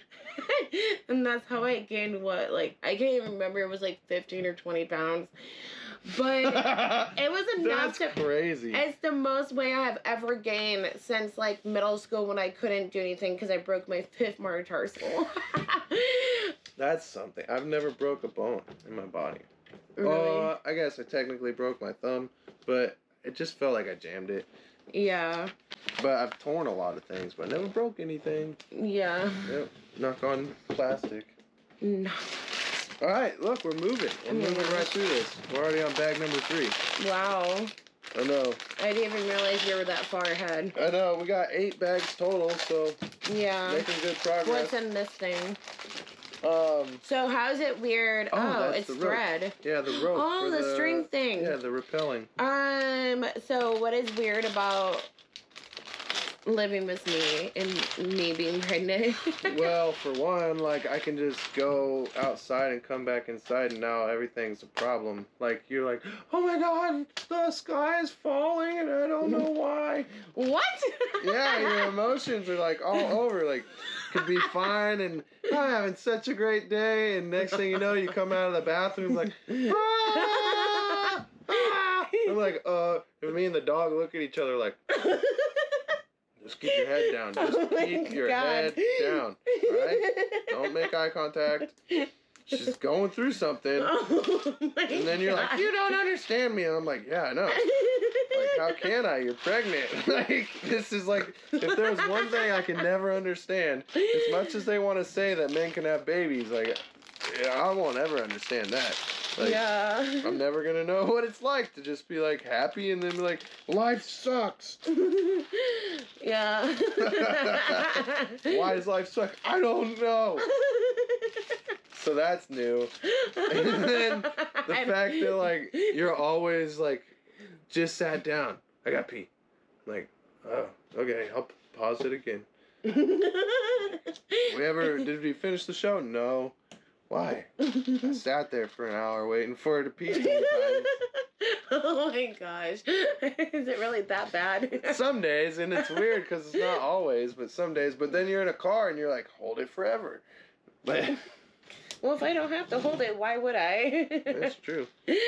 And that's how I gained what? Like, I can't even remember. It was like 15 or 20 pounds. But it was enough That's crazy. It's the most weight I have ever gained since like middle school when I couldn't do anything because I broke my 5th metatarsal. That's something. I've never broke a bone in my body. Really? I guess I technically broke my thumb, but it just felt like I jammed it. Yeah. But I've torn a lot of things, but I never broke anything. Yeah. Yep. Knock on plastic. No. All right, look, we're moving. We're moving right through this. We're already on bag number 3. Wow. I know. I didn't even realize you were that far ahead. I know. We got 8 bags total, so yeah, making good progress. What's in this thing? So how is it weird? Oh, it's thread. Yeah, the rope. Oh, the string thing. Yeah, the rappelling. So what is weird about living with me and me being pregnant? Well, for one, like I can just go outside and come back inside, and now everything's a problem. Like you're like, oh my god, the sky is falling, and I don't know why. What? Yeah, your emotions are like all over. Like could be fine, and I'm having such a great day, and next thing you know, you come out of the bathroom like, ah, ah. I'm like, and me and the dog look at each other like. Just keep your head down. Just keep your head down. Alright? Don't make eye contact. She's going through something. Oh and then you're like, you don't understand me. And I'm like, yeah, I know. Like, how can I? You're pregnant. Like, this is like, if there's one thing I can never understand, as much as they want to say that men can have babies, like, yeah, I won't ever understand that. Like, yeah. I'm never gonna know what it's like to just be like happy and then be like, life sucks. Yeah. Why does life suck? I don't know. So that's new. And then the fact that like you're always like just sat down. I got pee. Like, oh, okay, I'll pause it again. Did we finish the show? No. Why? I sat there for an hour waiting for her to pee 20 times. Oh my gosh. Is it really that bad? Some days, and it's weird because it's not always, but some days. But then you're in a car and you're like, hold it forever. But well, if I don't have to hold it, why would I? that's true.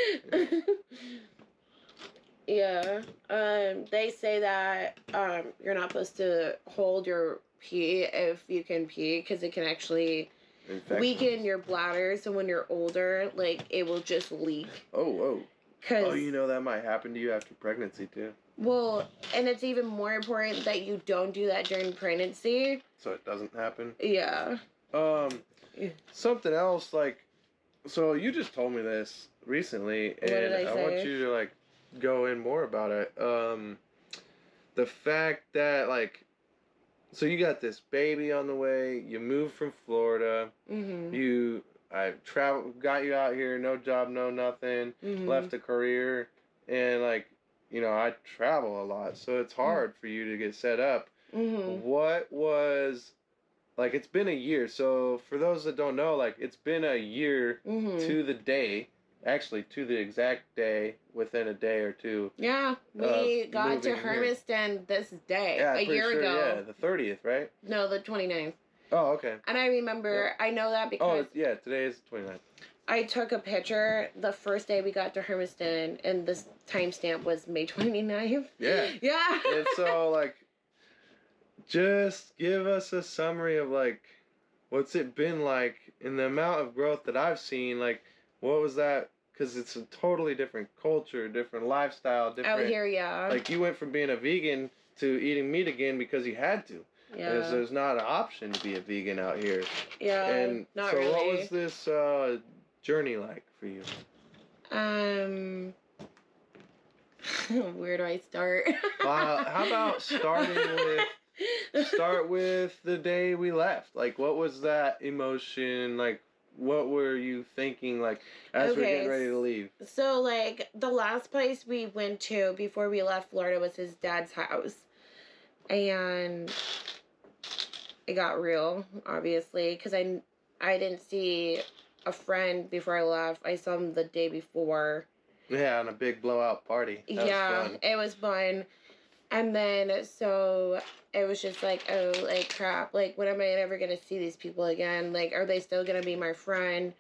Yeah. They say that you're not supposed to hold your pee if you can pee because it can actually weaken your bladder. So when you're older, like it will just leak. Oh, you know that might happen to you after pregnancy too. Well, and it's even more important that you don't do that during pregnancy. So it doesn't happen? Yeah. Something else, like, so you just told me this recently, and I want you to, like, go in more about it. The fact that, like, so you got this baby on the way, you moved from Florida, I got you out here, no job, no nothing, left a career, and like, you know, I travel a lot, so it's hard for you to get set up. What was, like, it's been a year, so for those that don't know, like, it's been a year to the day, actually to the exact day, within a day or two. Yeah, we got to Hermiston this day, a year ago. Yeah, the 30th, right? No, the 29th. Oh, okay. And I remember, I know that because... Oh, yeah, today is the 29th. I took a picture the first day we got to Hermiston, and this timestamp was May 29th. Yeah. Yeah. And so, like, just give us a summary of, like, what's it been like, and the amount of growth that I've seen, like, what was that? Because it's a totally different culture, different lifestyle, different... Out here, yeah. Like, you went from being a vegan to eating meat again because you had to. Yeah. There's not an option to be a vegan out here. Yeah, and not so really. What was this journey like for you? Where do I start? How about start with the day we left? Like, what was that emotion? Like, what were you thinking, like, as we're getting ready to leave? So, like, the last place we went to before we left Florida was his dad's house. And it got real, obviously, because I didn't see a friend before I left. I saw him the day before. Yeah, on a big blowout party. That was fun. It was fun. And then, so, it was just like, oh, like, crap. Like, when am I ever going to see these people again? Like, are they still going to be my friend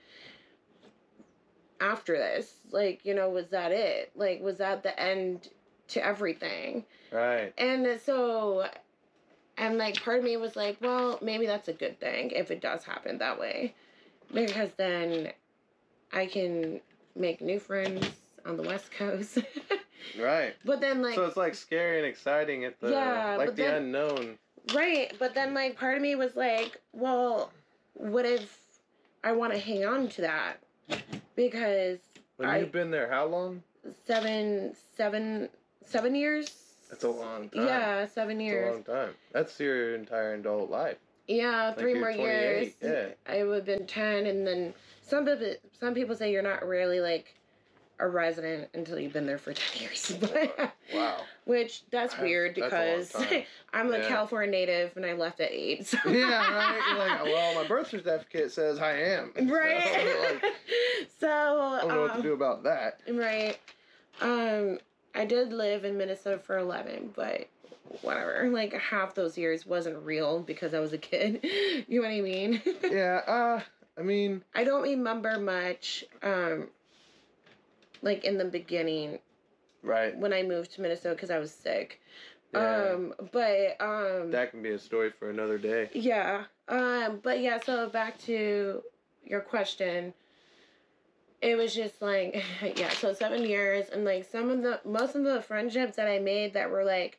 after this? Like, you know, was that it? Like, was that the end to everything? Right. And so, and, like, part of me was like, well, maybe that's a good thing if it does happen that way. Because then I can make new friends on the West Coast. Right. But then, like... So it's, like, scary and exciting at the... Yeah, like, the unknown. Right. But then, like, part of me was like, well, what if I want to hang on to that? Because... You've been there how long? 7 years. That's a long time. Yeah, 7 years. That's a long time. That's your entire adult life. Yeah, like 3 more years. Yeah. I would have been 10, and then some people say you're not really, like, a resident until you've been there for 10 years. Wow. Which, that's weird because I'm a California native and I left at 8. So. Yeah, right? You're like, well, my birth certificate says I am. Right. So, I don't know what to do about that. Right. I did live in Minnesota for 11, but whatever. Like, half those years wasn't real because I was a kid. You know what I mean? Yeah, I mean... I don't remember much, like, in the beginning. Right. When I moved to Minnesota because I was sick. Yeah. That can be a story for another day. Yeah. But yeah, so back to your question. It was just like, yeah, so 7 years, and like most of the friendships that I made that were like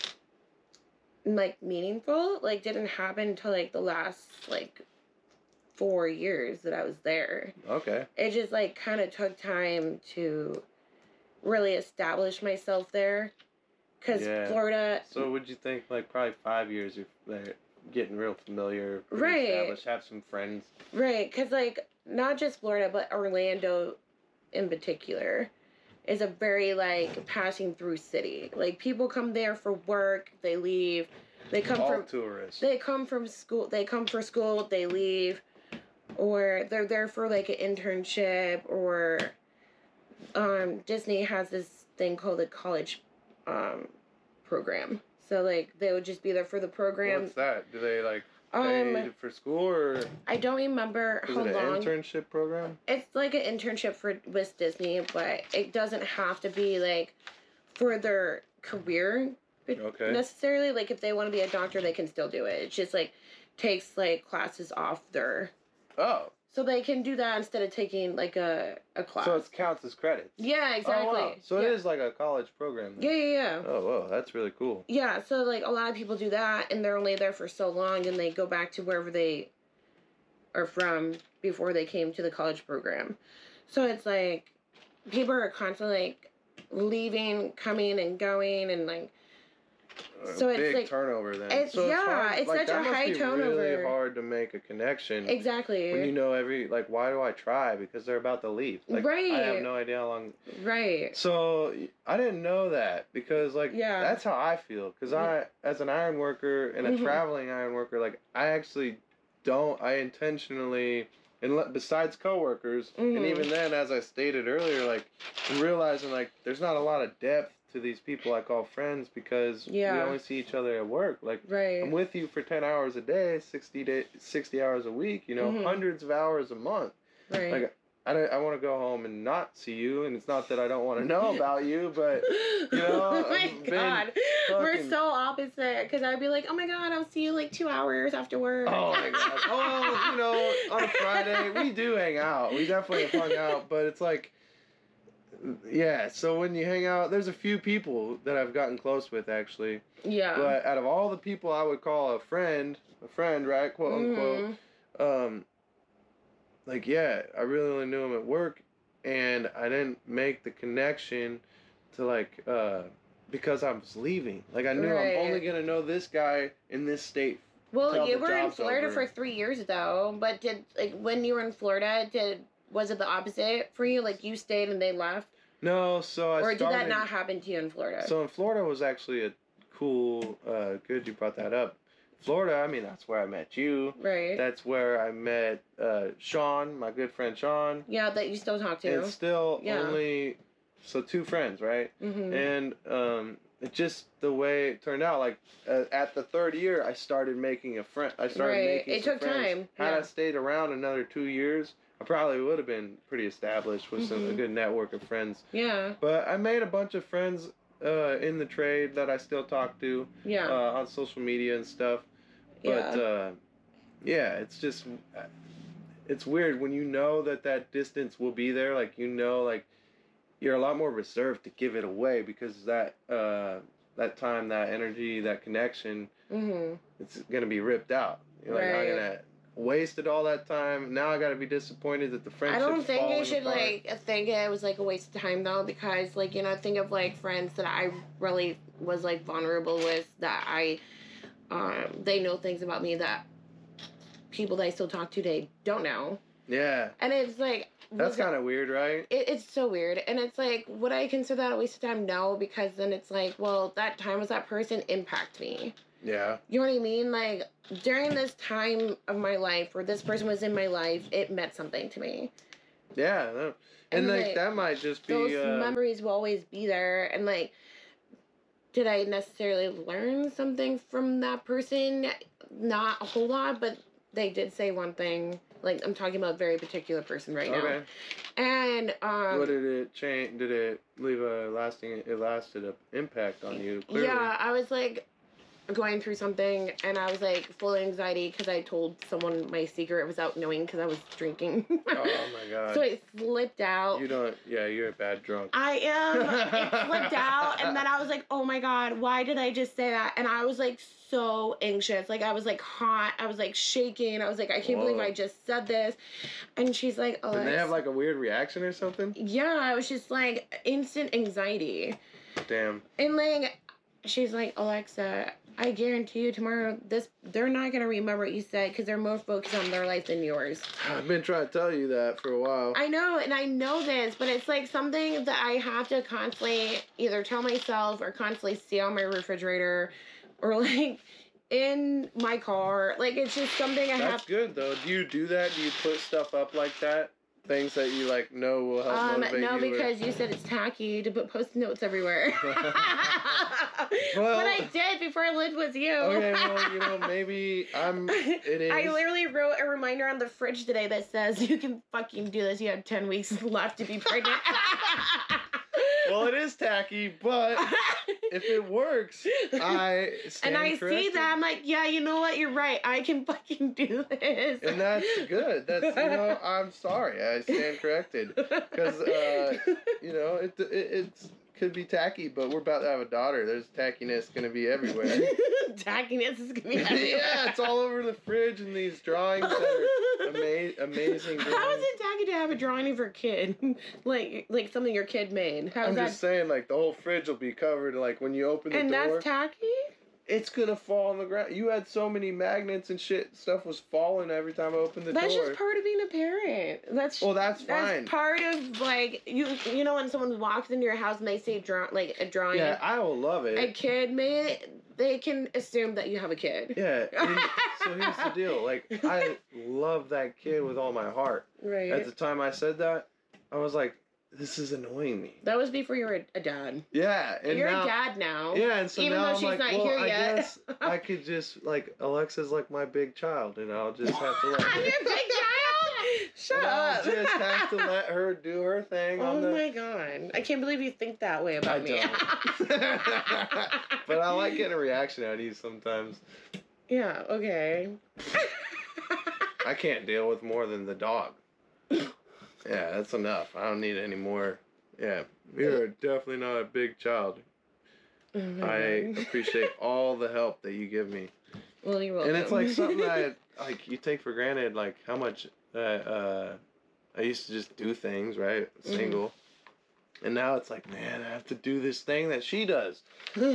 meaningful, like didn't happen until like the last like 4 years that I was there. Okay. It just like kind of took time to really establish myself there, because Florida. So would you think like probably 5 years you're there, getting real familiar, pretty Right. established, have some friends. Right, because like not just Florida, but Orlando in particular is a very like passing through city. Like people come there for work, they leave. They come All from tourists. They come from school. They come for school. They leave, or they're there for like an internship. Or Disney has this thing called the college program. So like they would just be there for the program. What's that? Do they like pay for school, or I don't remember is how it an long. internship program? It's like an internship with Disney, but it doesn't have to be like for their career. Okay. Necessarily, like if they want to be a doctor, they can still do it. It just like takes like classes off their. Oh. So they can do that instead of taking like a class. So it counts as credits. Yeah, exactly. Oh, wow. So yeah. it is like a college program. Then. Yeah. Oh, wow, that's really cool. Yeah, so like a lot of people do that, and they're only there for so long, and they go back to wherever they are from before they came to the college program. So it's like people are constantly like leaving, coming, and going, and like. So it's big like turnover then. It's so it's hard, it's like, such a high turnover. Really hard to make a connection. Exactly. When you know why do I try? Because they're about to leave. Like, right. I have no idea how long. Right. So I didn't know that because that's how I feel. Because I, as an iron worker and a traveling iron worker, like I actually don't. I intentionally. And besides coworkers, and even then, as I stated earlier, like I'm realizing like there's not a lot of depth to these people I call friends because we only see each other at work. Like I'm with you for 10 hours a day, 60 hours a week. You know, hundreds of hours a month. Right. Like I want to go home and not see you, and it's not that I don't want to know about you, but you know, oh my God, we're so opposite. Because I'd be like, oh my God, I'll see you like 2 hours after work. Oh my God. Oh, you know, on a Friday we do hang out. We definitely have hung out, but it's like, yeah. So when you hang out, there's a few people that I've gotten close with actually. Yeah. But out of all the people I would call a friend, right, quote unquote, like, yeah, I really only knew him at work, and I didn't make the connection to, like, because I was leaving. Like, I knew I'm only going to know this guy in this state. Well, you were in Florida for 3 years, though, but when you were in Florida, was it the opposite for you? Like, you stayed and they left? No, so I started... Or did that not happen to you in Florida? So in Florida was actually a cool, good you brought that up. Florida, I mean, that's where I met you. Right. That's where I met Sean, my good friend Sean. Yeah, that you still talk to. And still only, so 2 friends, right? Mm-hmm. And it just the way it turned out, like at the 3rd year, I started making a friend. I started making some friends. It took time. Had I stayed around another 2 years, I probably would have been pretty established with a good network of friends. Yeah. But I made a bunch of friends in the trade that I still talk to. Yeah. On social media and stuff. But, yeah, it's just, it's weird when you know that distance will be there, like, you know, like, you're a lot more reserved to give it away because that time, that energy, that connection, it's going to be ripped out. You're like, I'm going to wasted all that time. Now I got to be disappointed that the friendship's falling apart. I don't think you should, like, think it was, like, a waste of time, though, because, like, you know, think of, like, friends that I really was, like, vulnerable with, that they know things about me that people that I still talk to, they don't know. Yeah. And it's like... That's kind of weird, right? It's so weird. And it's like, would I consider that a waste of time? No, because then it's like, well, that time with that person impact me. Yeah. You know what I mean? Like, during this time of my life, where this person was in my life, it meant something to me. Yeah. No. And like, that might just be... Those memories will always be there. And like... Did I necessarily learn something from that person? Not a whole lot, but they did say one thing. Like, I'm talking about a very particular person right now. And, what did it change? Did it leave a lasting, it lasted an impact on you? Clearly. Yeah, I was like, going through something, and I was like full of anxiety because I told someone my secret without knowing because I was drinking. Oh my god. So it slipped out. You don't. Yeah, you're a bad drunk. I am. It slipped out, and then I was like, "Oh my god, why did I just say that?" And I was like so anxious, like I was like hot, I was like shaking, I was like, "I can't believe I just said this." And she's like, "Oh." Did they have like a weird reaction or something? Yeah, I was just like instant anxiety. Damn. And like, she's like, "Alexa, I guarantee you tomorrow, they're not gonna remember what you said because they're more focused on their life than yours." I've been trying to tell you that for a while. I know, and I know this, but it's like something that I have to constantly either tell myself or constantly see on my refrigerator or like in my car. Like, it's just something I have. That's good though. Do you do that? Do you put stuff up like that? Things that you like know will help motivate no, you? because you said it's tacky to put post-it notes everywhere. Well, but I did before I lived with you. Okay, well, maybe it is. I literally wrote a reminder on the fridge today that says, "You can fucking do this. You have 10 weeks left to be pregnant." Well, it is tacky, but if it works, I stand And I corrected. see that, I'm like, yeah, you know what? You're right. I can fucking do this. And that's good. That's, I'm sorry. I stand corrected. Because, it could be tacky, but we're about to have a daughter. There's tackiness going to be everywhere. Tackiness is going to be everywhere. Yeah, it's all over the fridge and these drawings that are amazing drawings. How is it tacky to have a drawing for a kid? like something your kid made? How is I'm that? just saying, like, the whole fridge will be covered, like, when you open the door. And that's tacky? It's gonna fall on the ground. You had so many magnets and shit. Stuff was falling every time I opened the door. That's just part of being a parent. That's fine. That's part of, like, you know when someone walks into your house and they see a drawing. Yeah, I will love it. A kid made it. They can assume that you have a kid. Yeah. And so here's the deal. Like, I love that kid with all my heart. Right. At the time I said that, I was like, this is annoying me. That was before you were a dad. Yeah. And you're now, a dad now. Yeah, and so even now though I'm she's like, not well, here I yet. guess I could just, like, Alexa's like my big child, and I'll just have to let her. Your big child? Shut up. I'll just have to let her do her thing on the... Oh my god. I can't believe you think that way about me. But I like getting a reaction out of you sometimes. Yeah, okay. I can't deal with more than the dog. Yeah, that's enough. I don't need any more. Yeah, you're definitely not a big child. Oh I appreciate all the help that you give me. Well, you're welcome. And it's like something that you take for granted, like how much I used to just do things, right? Single. And now it's like, man, I have to do this thing that she does. Like,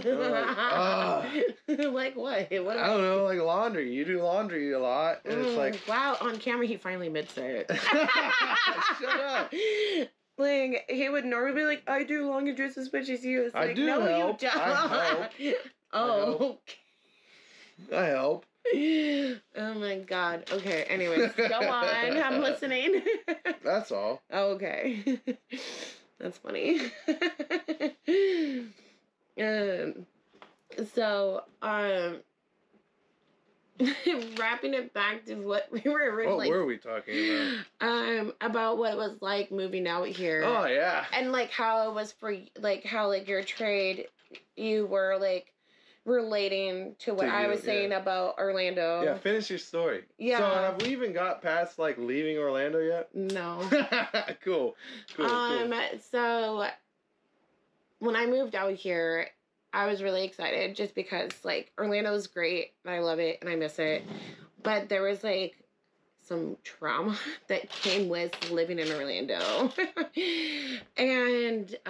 like what? What? I don't know, like laundry. You do laundry a lot, and it's like, wow, on camera he finally admits it. Shut up. Like, he would normally be like, "I do laundry just as much as you." It's like, I do no, help. you don't. I help. Oh. I help. Oh my god. Okay, anyways, go on. I'm listening. That's all. Oh, okay. That's funny. Wrapping it back to what we were originally... What were we talking about? About what it was like moving out here. Oh, yeah. And, like, how it was for, like, how, like, your trade, you were, like, relating to what I was saying about Orlando. Yeah, finish your story. Yeah. So have we even got past, like, leaving Orlando yet? No. Cool. So, when I moved out here, I was really excited just because, like, Orlando's great, and I love it, and I miss it. But there was, like, some trauma that came with living in Orlando. And,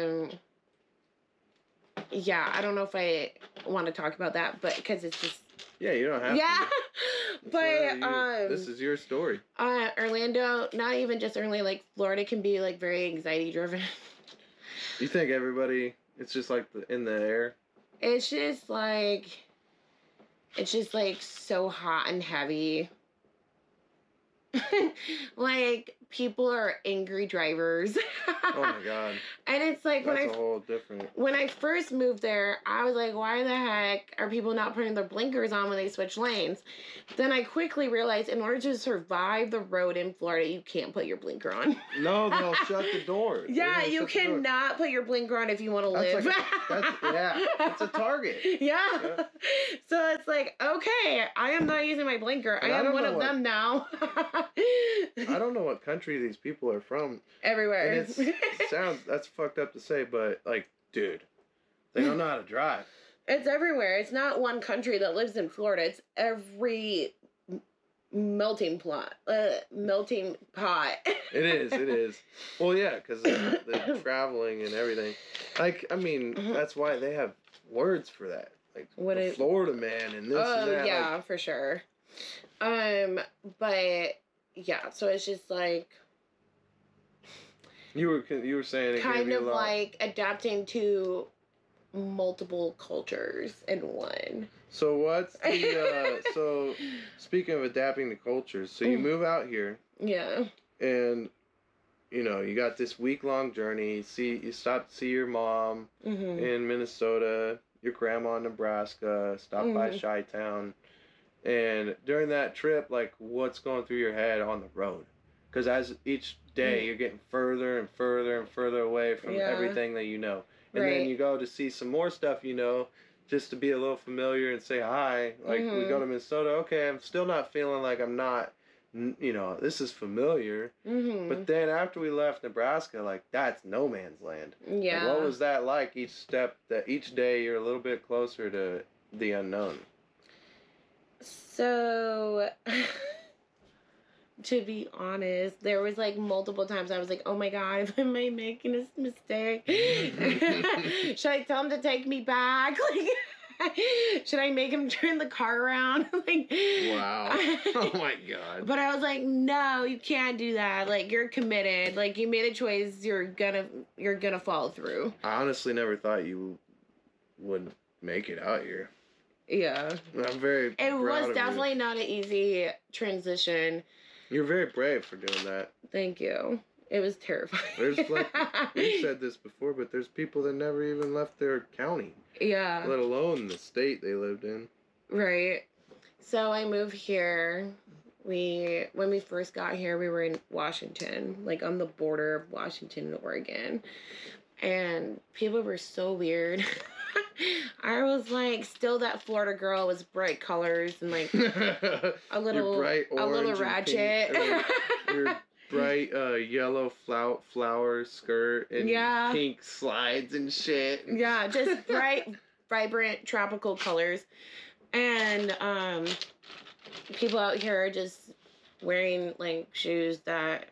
yeah, I don't know if I want to talk about that, but because it's just... Yeah, you don't have to. Yeah, but, this is your story. Orlando, not even just Orlando, like, Florida can be, like, very anxiety-driven. You think everybody... It's just like in the air? It's just like so hot and heavy. Like, people are angry drivers. Oh my god. And it's like That's a whole different. when I first moved there, I was like, why the heck are people not putting their blinkers on when they switch lanes? Then I quickly realized in order to survive the road in Florida, you can't put your blinker on. No, they'll shut the door. Yeah, you cannot put your blinker on if you want to live. That's a target. Yeah. So it's like, okay, I am not using my blinker. I am one of them now. I don't know what country these people are from. Everywhere. And that's fucked up to say, but like, dude, they don't know how to drive. It's everywhere. It's not one country that lives in Florida. It's every melting pot. It is. Well, yeah, because the traveling and everything. Like, I mean, that's why they have words for that. Like, Florida man and this and that. Oh, yeah, like, for sure. But, yeah, so it's just like... You were saying it kind of like adapting to multiple cultures in one. So what's the so speaking of adapting to cultures, so you move out here. Yeah. And you know, you got this week-long journey. You stop to see your mom in Minnesota, your grandma in Nebraska, stop by Chi-Town. And during that trip, like, what's going through your head on the road? Because as each day, you're getting further and further and further away from everything that you know. And then you go to see some more stuff you know, just to be a little familiar and say hi. Like, we go to Minnesota, okay, I'm still not feeling like I'm not, you know, this is familiar. But then after we left Nebraska, like, that's no man's land. Yeah. Like, what was that like each day you're a little bit closer to the unknown? So... to be honest, there was like multiple times I was like, oh my god, am I making a mistake? Should I tell him to take me back? Like, should I make him turn the car around? Like, wow. Oh my god. But I was like, no, you can't do that. Like, you're committed. Like, you made a choice. You're gonna follow through. I honestly never thought you would make it out here. Yeah. I'm very proud of you. It was definitely not an easy transition. You're very brave for doing that. Thank you. It was terrifying. There's like, we said this before, but there's people that never even left their county. Yeah. Let alone the state they lived in. Right. So I moved here. When we first got here, we were in Washington, like on the border of Washington and Oregon. And people were so weird. I was like, still that Florida girl with bright colors and like a little ratchet. Your bright yellow flower skirt and pink slides and shit. Yeah, just bright, vibrant tropical colors. And people out here are just wearing like shoes that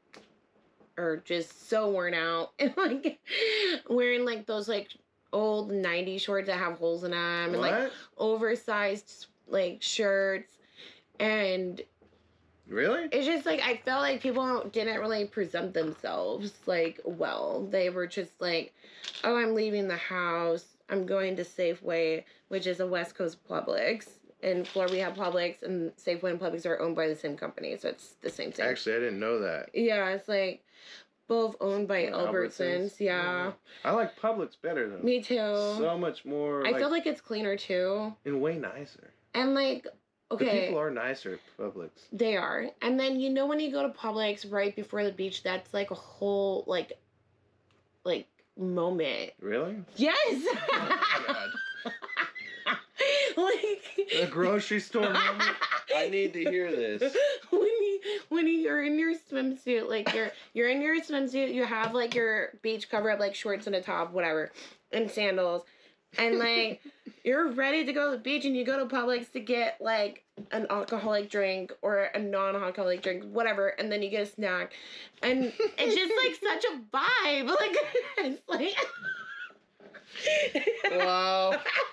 are just so worn out and like wearing like those like old 90s shorts that have holes in them and like oversized like shirts. And really, it's just like I felt like people didn't really present themselves like well. They were just like, oh, I'm leaving the house, I'm going to Safeway, which is a West Coast Publix. In Florida, we have Publix, and Safeway and Publix are owned by the same company, so it's the same thing. Actually, I didn't know that. Yeah, it's like both owned by Albertsons. Yeah. I like Publix better though. Me too. So much more. I feel like it's cleaner too. And way nicer. And like, okay. The people are nicer at Publix. They are. And then you know when you go to Publix right before the beach, that's like a whole like moment. Really? Yes. Oh my god. Like the grocery store moment. I need to hear this. When you're in your swimsuit, like you're in your swimsuit, you have like your beach cover up, like shorts and a top, whatever, and sandals, and like you're ready to go to the beach, and you go to Publix to get like an alcoholic drink or a non-alcoholic drink, whatever, and then you get a snack, and it's just like such a vibe, like it's like. Wow.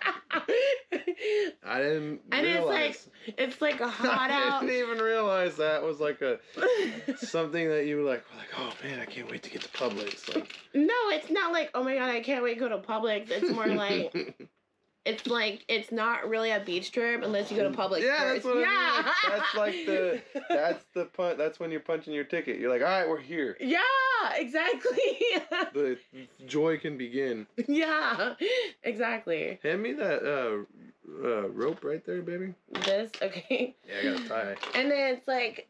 I didn't realize. It's like a hot out. I didn't even realize that was like something that you were like, oh man, I can't wait to get to Publix. Like, no, it's not like, oh my god, I can't wait to go to Publix. It's more like, it's like it's not really a beach trip unless you go to public. Yeah, first. that's what yeah. I mean. That's like that's the punch. That's when you're punching your ticket. You're like, all right, we're here. Yeah, exactly. The joy can begin. Yeah, exactly. Hand me that rope right there, baby. This, okay. Yeah, I gotta tie. And then it's like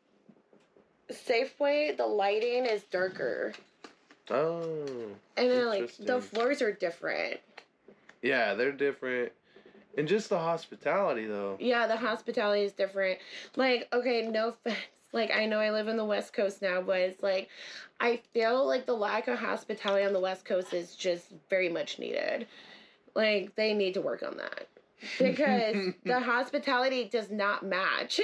Safeway, the lighting is darker. Oh. And then like the floors are different. Yeah, they're different. And just the hospitality though. Yeah, the hospitality is different. Like, okay, no offense. Like, I know I live in the West Coast now, but it's like, I feel like the lack of hospitality on the West Coast is just very much needed. Like, they need to work on that. Because the hospitality does not match.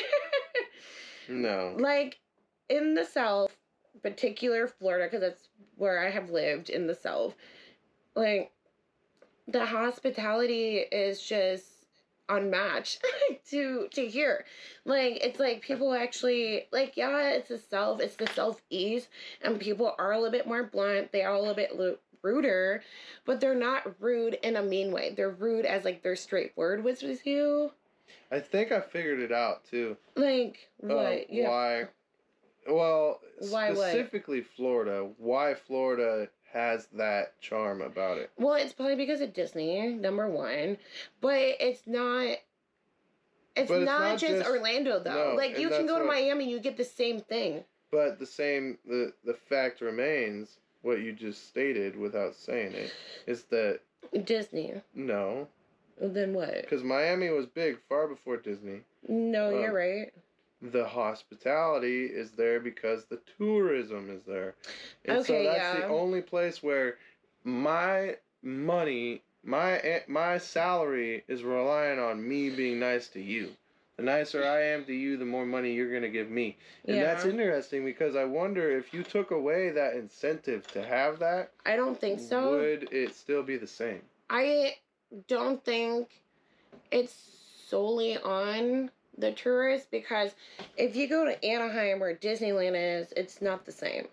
No. Like, in the South, particular Florida, because that's where I have lived in the South, like, the hospitality is just unmatched to here. Like, it's like people actually, like, yeah, it's the Southeast, and people are a little bit more blunt, they are a little bit ruder, but they're not rude in a mean way. They're rude as, like, they're straightforward with you. I think I figured it out too. Like, what? Yeah. Why? Well, Why specifically what? Florida. Why Florida has that charm about it? Well, it's probably because of Disney, number one. But it's not... It's not just Orlando, though. No, like, you can go to Miami and you get the same thing. But the fact remains, what you just stated without saying it, is that... Disney. No. Then what? Because Miami was big far before Disney. No, you're right. The hospitality is there because the tourism is there. And okay, so that's the only place where my money, my salary is relying on me being nice to you. The nicer I am to you, the more money you're going to give me. And that's interesting because I wonder if you took away that incentive to have that. I don't think so. Would it still be the same? I don't think it's solely on the tourists, because if you go to Anaheim where Disneyland is, it's not the same.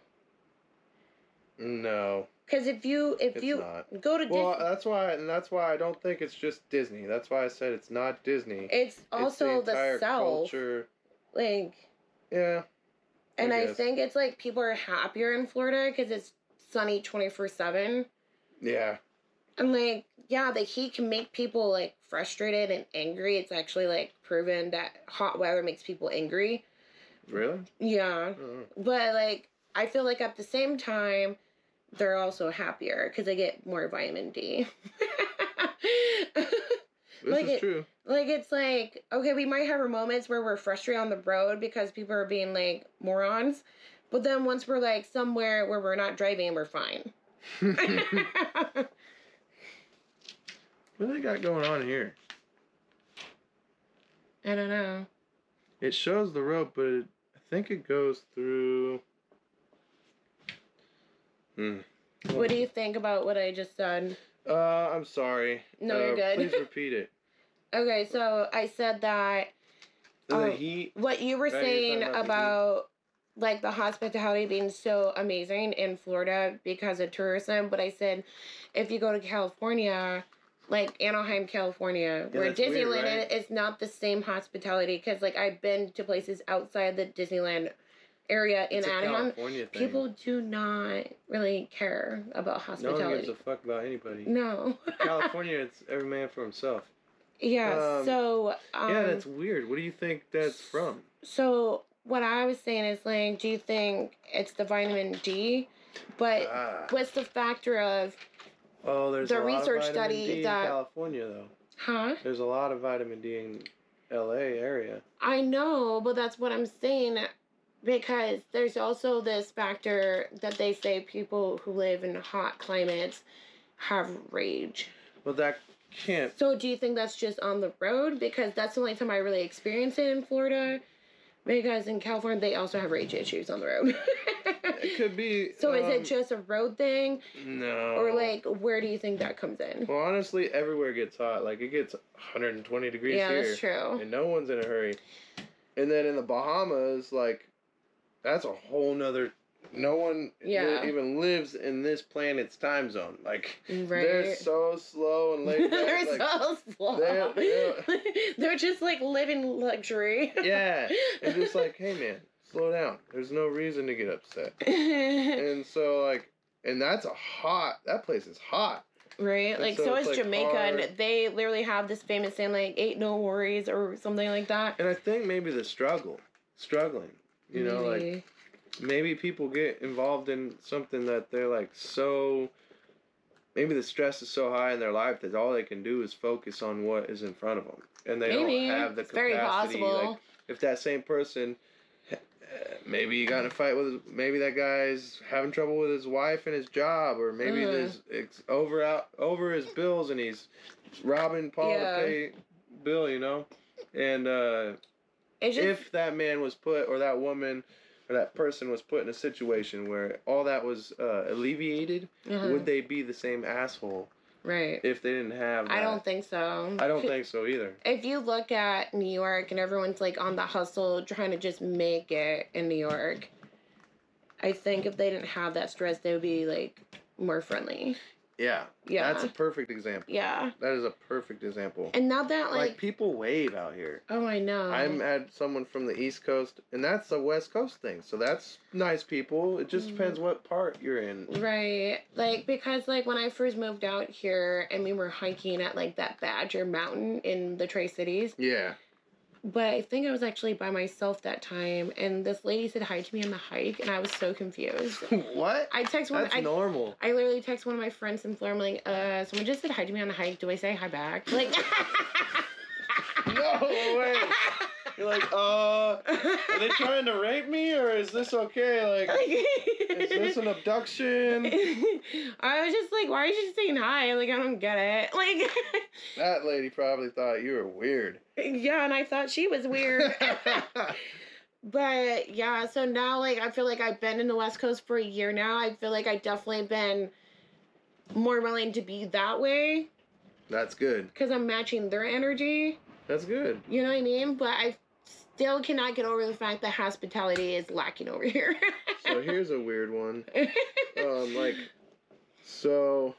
No. Because if you go to Disney, that's why I don't think it's just Disney. That's why I said it's not Disney. It's also the entire South culture. Like, yeah. And I think it's like people are happier in Florida because it's sunny 24/7. Yeah. And like, yeah, the heat can make people like frustrated and angry. It's actually like proven that hot weather makes people angry. Really? Yeah. But like, I feel like at the same time, they're also happier because they get more vitamin D. This is true. Like, it's like, okay, we might have our moments where we're frustrated on the road because people are being like morons. But then once we're like somewhere where we're not driving, we're fine. What do they got going on here? I don't know. It shows the rope, but I think it goes through... What do you think about what I just said? I'm sorry. No, you're good. Please repeat it. Okay, so I said that... The heat... What you were saying about like the hospitality being so amazing in Florida because of tourism, but I said if you go to California... Like Anaheim, California, where Disneyland is, it's not the same hospitality. Because, like, I've been to places outside the Disneyland area in Anaheim. People do not really care about hospitality. No one gives a fuck about anybody. No. California, it's every man for himself. Yeah, so... yeah, that's weird. What do you think that's from? So, what I was saying is, like, do you think it's the vitamin D? But what's the factor of... Oh, there's the a lot research of vitamin study D in California, though. Huh? There's a lot of vitamin D in L.A. area. I know, but that's what I'm saying, because there's also this factor that they say people who live in hot climates have rage. Well, that can't... So do you think that's just on the road? Because that's the only time I really experience it in Florida. Because in California, they also have rage issues on the road. It could be. So is it just a road thing? No. Or, like, where do you think that comes in? Well, honestly, everywhere gets hot. Like, it gets 120 degrees here. Yeah, that's true. And no one's in a hurry. And then in the Bahamas, like, that's a whole nother no one Yeah. even lives in this planet's time zone. Like, Right. they're so slow and laid back. They're like, so slow. They're just like living luxury. yeah. And just like, hey man, slow down. There's no reason to get upset. And so like, and that place is hot. Right, And like so is it's, like, Jamaica, hard. and they literally have this famous saying like "ain't no worries" or something like that. And I think maybe the struggling, you know, like maybe people get involved in something that they're like so. Maybe the stress is so high in their life that all they can do is focus on what is in front of them, and they don't have the It's capacity. very possible. Like if that same person. Maybe you got in a fight with. Maybe that guy's having trouble with his wife and his job, or maybe it's over his bills and he's robbing Paul to pay bill. You know, and if that man was put, or that woman, or that person was put in a situation where all that was alleviated, would they be the same asshole? Right. If they didn't have that? I don't think so. I don't think so either. If you look at New York and everyone's like on the hustle trying to just make it in New York, I think if they didn't have that stress, they would be like more friendly. Yeah. Yeah. That's a perfect example. Yeah. That is a perfect example. And now that like people wave out here. Oh, I know. I had someone from the East Coast, and that's a West Coast thing. So that's nice people. It just depends what part you're in. Right. Like, because, like, when I first moved out here and we were hiking at, like, that Badger Mountain in the Tri-Cities. Yeah. But I think I was actually by myself that time, and this lady said hi to me on the hike, and I was so confused. What? I text one. That's normal. I literally text one of my friends in Florida. I'm like, someone just said hi to me on the hike. Do I say hi back? Like, no way. You're like, are they trying to rape me, or is this okay? Like, is this an abduction? I was just like, why are you just saying hi? Like, I don't get it. Like, that lady probably thought you were weird. Yeah, and I thought she was weird. But yeah, so now like I feel like I've been in the West Coast for a year now. I feel like I've definitely been more willing to be that way. That's good. Because I'm matching their energy. That's good. You know what I mean? But I still cannot get over the fact that hospitality is lacking over here. So here's a weird one. So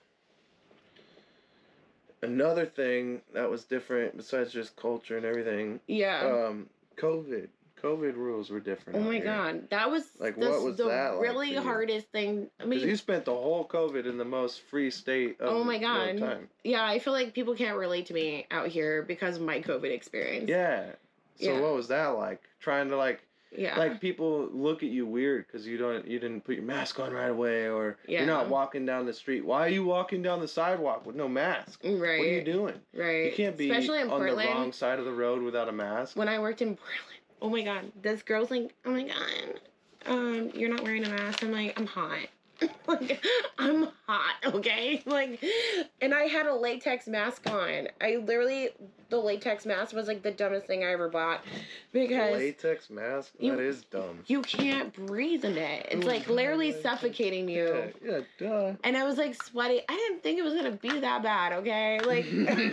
another thing that was different besides just culture and everything. Yeah. COVID rules were different. Oh my God, that was like what was the that like really hardest thing. I mean, you spent the whole COVID in the most free state of oh my God, time. Yeah, I feel like people can't relate to me out here because of my COVID experience. Yeah. So what was that like? Trying to like people look at you weird because you didn't put your mask on right away, or you're not walking down the street. Why are you walking down the sidewalk with no mask? Right. What are you doing? Right. You can't be especially in on Portland, the wrong side of the road without a mask. When I worked in Portland, oh my God, this girl's like, oh my God, you're not wearing a mask. I'm like, I'm hot. Like, I'm hot, okay? Like, and I had a latex mask on. The latex mask was like the dumbest thing I ever bought. Because latex mask? That is dumb. You can't breathe in it. It's like literally suffocating you. Yeah, duh. And I was like sweaty. I didn't think it was gonna be that bad, okay? Like,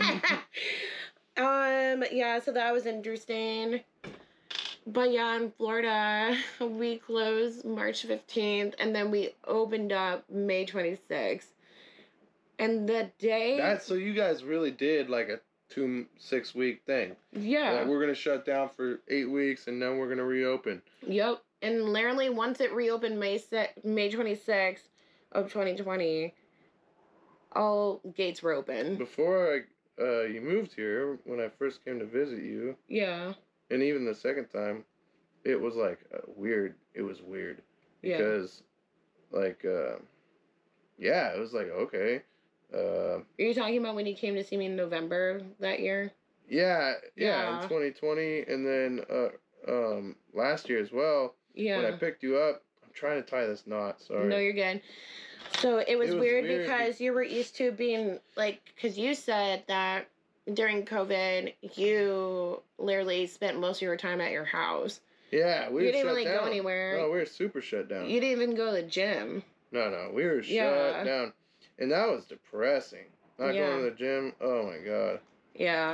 yeah, so that was interesting. But yeah, in Florida, we closed March 15th, and then we opened up May 26th. And the day... So you guys really did like a 6 week thing. Yeah. Like, we're going to shut down for 8 weeks, and then we're going to reopen. Yep. And literally, once it reopened May 26th of 2020, all gates were open. Before you moved here, when I first came to visit you... Yeah. And even the second time, it was like weird. It was weird. Because, like, it was like, okay. Are you talking about when you came to see me in November that year? Yeah, in 2020. And then last year as well. Yeah. When I picked you up, I'm trying to tie this knot, sorry. No, you're good. So it was weird because you were used to being, like, because you said that during COVID, you literally spent most of your time at your house. Yeah, we were shut down. You didn't really go anywhere. No, we were super shut down. You didn't even go to the gym. No, we were shut down. And that was depressing. Not going to the gym, oh my God. Yeah.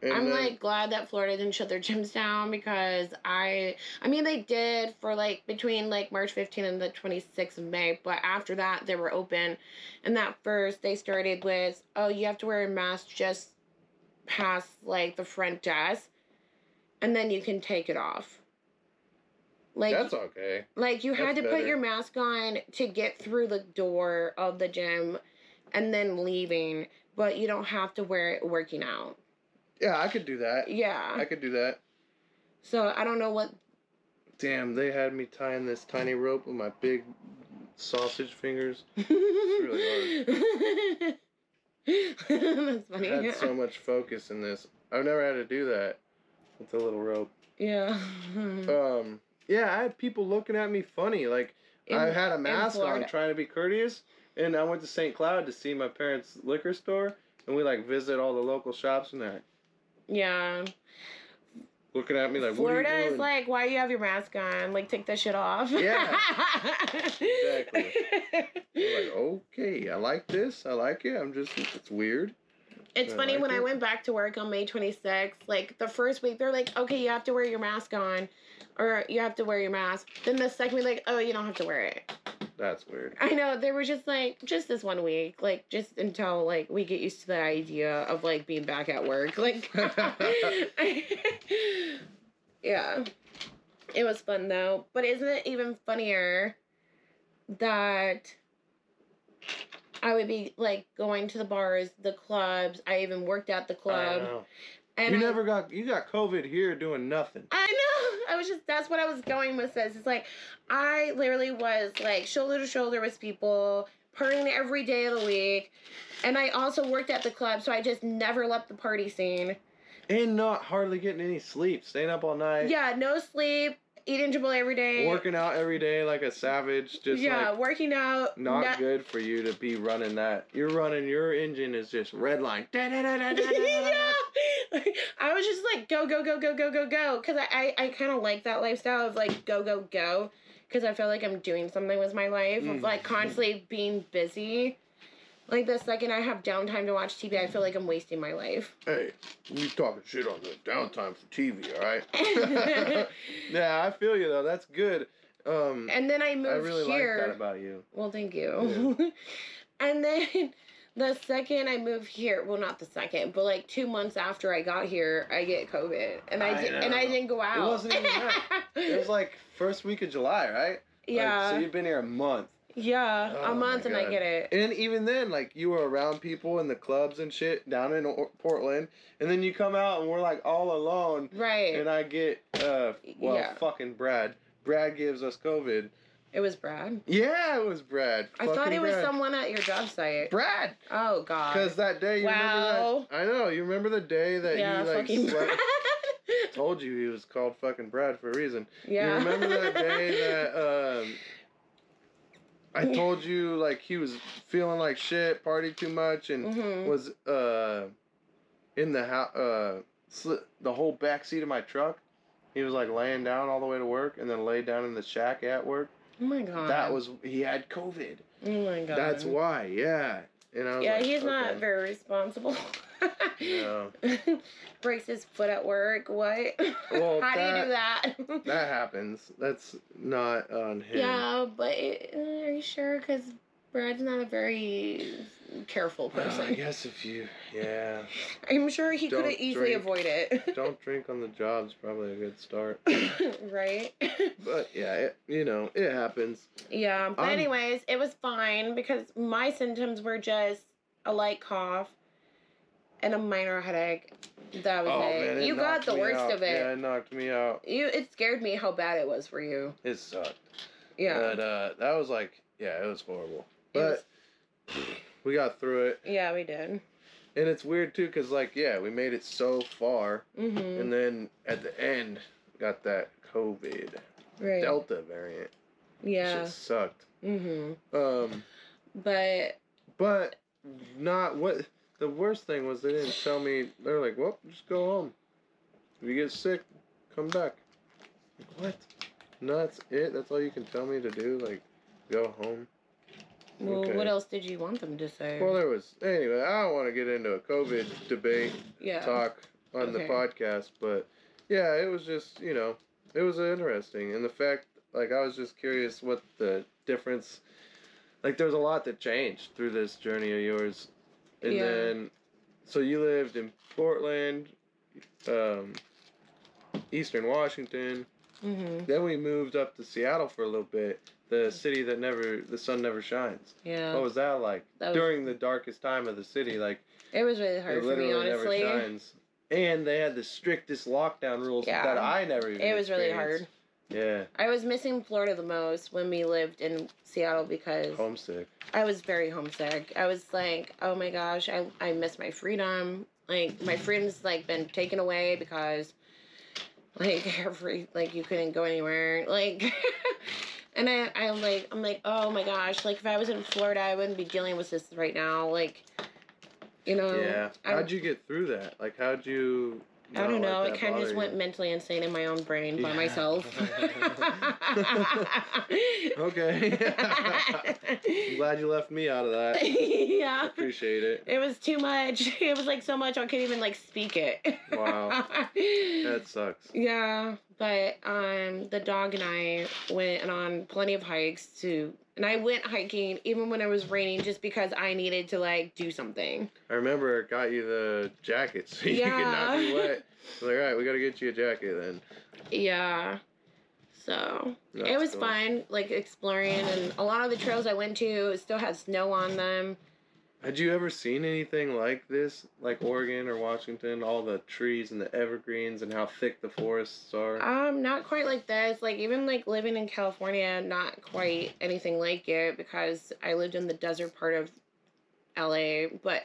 And I'm then- like glad that Florida didn't shut their gyms down because I mean they did for like between like March 15th and the 26th of May, but after that they were open, and that first they started with, oh, you have to wear a mask just past like the front desk, and then you can take it off. Like that's okay. like you had That's to put better. your mask on to get through the door of the gym, and then leaving, but you don't have to wear it working out. Yeah, I could do that. Yeah. I could do that. So I don't know what. Damn, they had me tying this tiny rope with my big sausage fingers. really hard. That's funny. I had so much focus in this. I've never had to do that with the little rope. Yeah. Yeah, I had people looking at me funny. Like, I had a mask on Florida. trying to be courteous, and I went to St. Cloud to see my parents' liquor store, and we, like, visit all the local shops, and they're Yeah. looking at me like, Florida what are you doing? is like, why do you have your mask on? Like, take that shit off. Yeah. Exactly. I'm like, okay, I like this. I like it. It's weird. It's I funny like when I it. went back to work on May 26th, like the first week, they're like, okay, you have to wear your mask on, or you have to wear your mask. Then the second week, like, oh, you don't have to wear it. That's weird. I know, they were just like, just this 1 week, like, just until, like, we get used to the idea of, like, being back at work. Like, yeah. It was fun, though. But isn't it even funnier that I would be, like, going to the bars, the clubs. I even worked at the I club. know. And You got COVID here doing nothing. I know. That's what I was going with this. It's like, I literally was, like, shoulder to shoulder with people, partying every day of the week. And I also worked at the club, so I just never left the party scene. And not hardly getting any sleep. Staying up all night. Yeah, no sleep, eating Chipotle every day. Working out every day like a savage. Just yeah, like working out. not good for you to be running that. Your engine is just red line. Yeah. I was just like, go, go, go, go, go, go, go. Because I kind of like that lifestyle of like, go, go, go. Because I feel like I'm doing something with my life of like constantly being busy. Like the second I have downtime to watch TV, I feel like I'm wasting my life. Hey, you talking shit on the downtime for TV, alright? Yeah, I feel you though. That's good. And then I moved I really here. like that about you. Well, thank you. Yeah. And then the second I moved here, well, not the second, but like 2 months after I got here, I get COVID, and I didn't go out. It wasn't even that. It was like first week of July, right? Yeah. Like, so you've been here a month. Yeah, Oh a month, my and I God. get it. And even then, like, you were around people in the clubs and shit down in Portland, and then you come out and we're like all alone, Right. and I get Yeah. fucking Brad. Brad gives us COVID. It was Brad. Yeah, it was Brad. I thought Fucking it was Brad. someone at your job site. Brad. Oh God. Because that day, you Wow. remember that? I know. You remember the day that Yeah, he like fucking slept? Brad. Told you he was called fucking Brad for a reason. Yeah. You remember that day that I told you like he was feeling like shit, partied too much, and Mhm. was in the house, the whole back seat of my truck. He was like laying down all the way to work, and then laid down in the shack at work. Oh my God. He had COVID. Oh my God. That's why, yeah. And I was Yeah, like, he's not okay. very responsible. No. Breaks his foot at work. What? Well, How do you do that? That happens. That's not on him. Yeah, but are you sure? Because Brad's not a very careful person. I guess if you, yeah. I'm sure he could Don't have easily drink. avoided it. Don't drink on the job's probably a good start. Right? But yeah, it happens. Yeah, but anyways, it was fine because my symptoms were just a light cough and a minor headache. That was it. Man, You got knocked the me worst out. of it. Yeah, it knocked me out. It scared me how bad it was for you. It sucked. Yeah. But that was like, yeah, it was horrible. It was- But we got through it. Yeah, we did. And it's weird too, because like, yeah, we made it so far. Mm-hmm. And then at the end, got that COVID Right. Delta variant. Yeah. Shit sucked. Mm-hmm. But not what the worst thing was. They didn't tell me. They're like, well, just go home. If you get sick, come back. Like, what? No, that's it. That's all you can tell me to do. Like, go home. Well, Okay. what else did you want them to say? Well, there was anyway. I don't want to get into a COVID debate yeah. talk. on the Okay. podcast, but yeah, it was just, it was interesting. And the fact, like, I was just curious what the difference, like, there was a lot that changed through this journey of yours. And Yeah. then, so you lived in Portland, Eastern Washington. Mhm. Then we moved up to Seattle for a little bit, the city that the sun never shines. Yeah. What was that like? That was- During the darkest time of the city, like, It was really hard it for me, literally honestly. never shines. And they had the strictest lockdown rules Yeah. that I never even It was really experienced. Yeah. I was missing Florida the most when we lived in Seattle because Homesick. I was very homesick. I was like, oh my gosh, I miss my freedom. Like, my freedom's, like, been taken away because, like, you couldn't go anywhere. Like, and I'm like, oh my gosh, like, if I was in Florida, I wouldn't be dealing with this right now. Like, Yeah. How'd you get through that? Like, how'd you... I don't know. let It kind of just went mentally insane in my own brain by myself. Okay. I'm glad you left me out of that. Yeah. Appreciate it. It was too much. It was like so much I couldn't even like speak it. Wow. That sucks. Yeah, but the dog and I went on plenty of hikes and I went hiking even when it was raining just because I needed to like do something. I remember it got you the jacket so you could not be wet. I was like, all right, we got to get you a jacket then. Yeah. So That's it was cool. fun, like exploring, and a lot of the trails I went to still had snow on them. Had you ever seen anything like this, like Oregon or Washington, all the trees and the evergreens and how thick the forests are? Not quite like this. Like even like living in California, not quite anything like it because I lived in the desert part of LA. But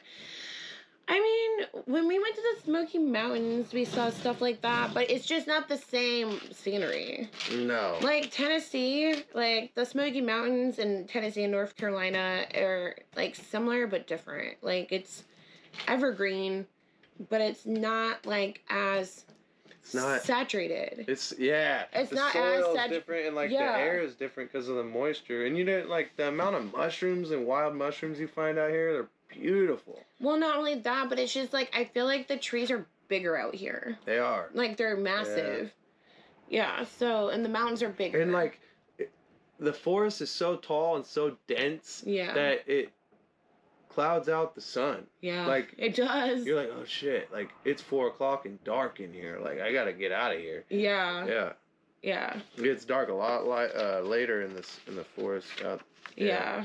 I mean, when we went to the Smoky Mountains, we saw stuff like that, but it's just not the same scenery. No. Like Tennessee, like the Smoky Mountains in Tennessee and North Carolina are like similar but different. Like it's evergreen, but it's not like as It's not saturated. It's It's the not soil as is different and like yeah. the air is different because of the moisture. And you know, like the amount of mushrooms and wild mushrooms you find out here, they're beautiful. Well, not only that, but it's just like I feel like the trees are bigger out here. They are. Like they're massive. Yeah. So and the mountains are bigger. And like the forest is so tall and so dense yeah. that it clouds out the sun. Yeah. Like it does. You're like, oh shit! Like it's 4:00 and dark in here. Like I gotta get out of here. Yeah. Yeah. Yeah. It gets dark a lot later in the forest. Yeah.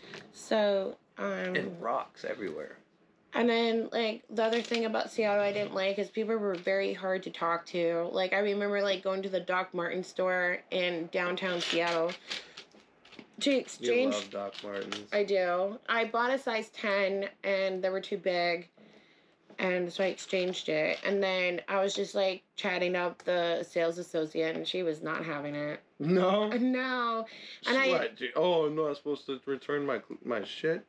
So. And rocks everywhere. And then, like, the other thing about Seattle I didn't like is people were very hard to talk to. Like, I remember, like, going to the Doc Martens store in downtown Seattle to exchange. You love Doc Martens. I do. I bought a size 10, and they were too big. And so I exchanged it. And then I was just, like, chatting up the sales associate, and she was not having it. No? No. And I'm not supposed to return my shit?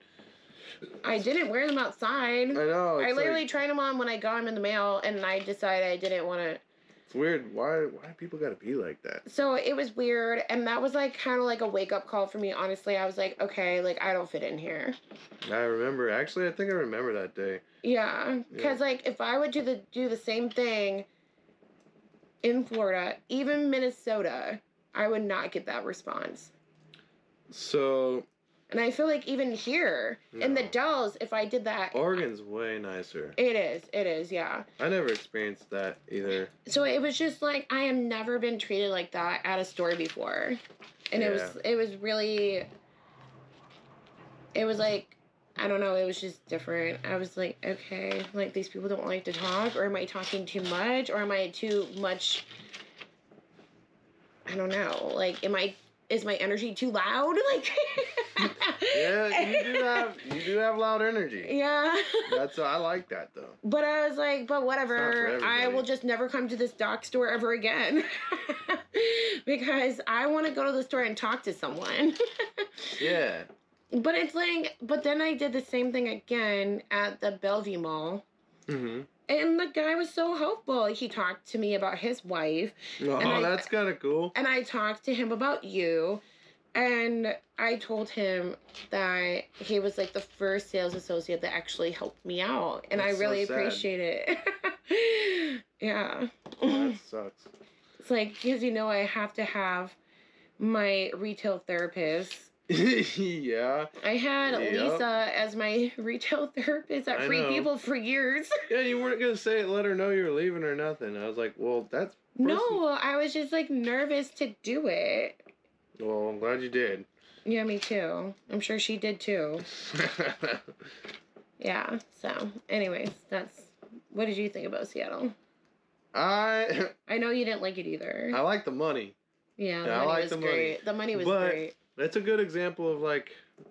I didn't wear them outside. I know. I literally tried them on when I got them in the mail, and I decided I didn't want to. It's weird. Why people gotta be like that? So it was weird, and that was like kind of like a wake up call for me. Honestly, I was like, okay, like I don't fit in here. I remember. Actually, I think I remember that day. Yeah, because like if I would do the same thing in Florida, even Minnesota, I would not get that response. So. And I feel like even here in the Dells, if I did that, Oregon's way nicer. It is, yeah. I never experienced that either. So it was just like I have never been treated like that at a store before, and it was really. It was like, I don't know, it was just different. I was like, okay, like these people don't like to talk, or am I talking too much, or am I too much? I don't know. Like, is my energy too loud? Like. Yeah, you do have loud energy. Yeah. I like that though. But I was like, but whatever. I will just never come to this Doc store ever again. Because I want to go to the store and talk to someone. Yeah. But it's like, but then I did the same thing again at the Bellevue Mall. Mm-hmm. And the guy was so helpful. He talked to me about his wife. Oh, that's kind of cool. And I talked to him about you. And I told him that he was like the first sales associate that actually helped me out. And I really appreciate it. Yeah. That sucks. It's like, because I have to have my retail therapist. Yeah. I had Yep. Lisa as my retail therapist at I Free know. People for years. Yeah, you weren't gonna say it, let her know you were leaving or nothing. I was like, well, that's No, I was just like nervous to do it. Well, I'm glad you did. Yeah, me too. I'm sure she did too. Yeah, so anyways, what did you think about Seattle? I know you didn't like it either. like the money. Yeah, the Yeah, I money like was the money. great. The money was But great. that's a good example of like,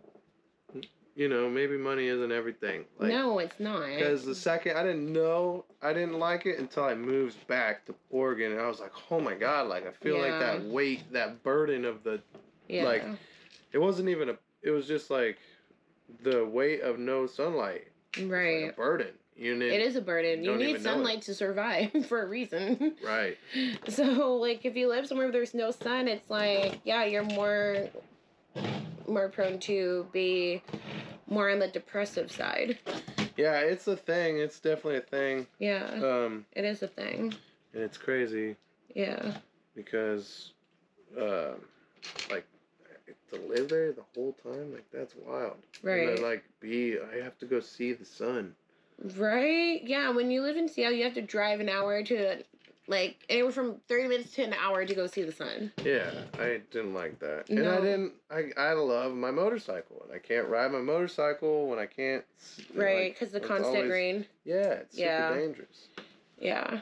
maybe money isn't everything. Like, No, it's not. Because the second I didn't like it until I moved back to Oregon, and I was like, oh my god, like I feel like that weight, that burden of the, like, it wasn't even it was just like the weight of no sunlight. Right. It's like a burden. It is a burden. You need sunlight to survive for a reason. Right. So, like, if you live somewhere where there's no sun, it's like, yeah, you're more prone to be more on the depressive side. Yeah, it's a thing. It's definitely a thing. Yeah. It is a thing. And it's crazy. Yeah. Because, like, to live there the whole time, like, that's wild. Right. And then, like, I have to go see the sun. Right? Yeah, when you live in Seattle, you have to drive an hour to, like, anywhere from 30 minutes to an hour to go see the sun. Yeah, I didn't like that. No. And I love my motorcycle. And I can't ride my motorcycle when I can't. Right, because the constant rain. Yeah, it's super dangerous. Yeah.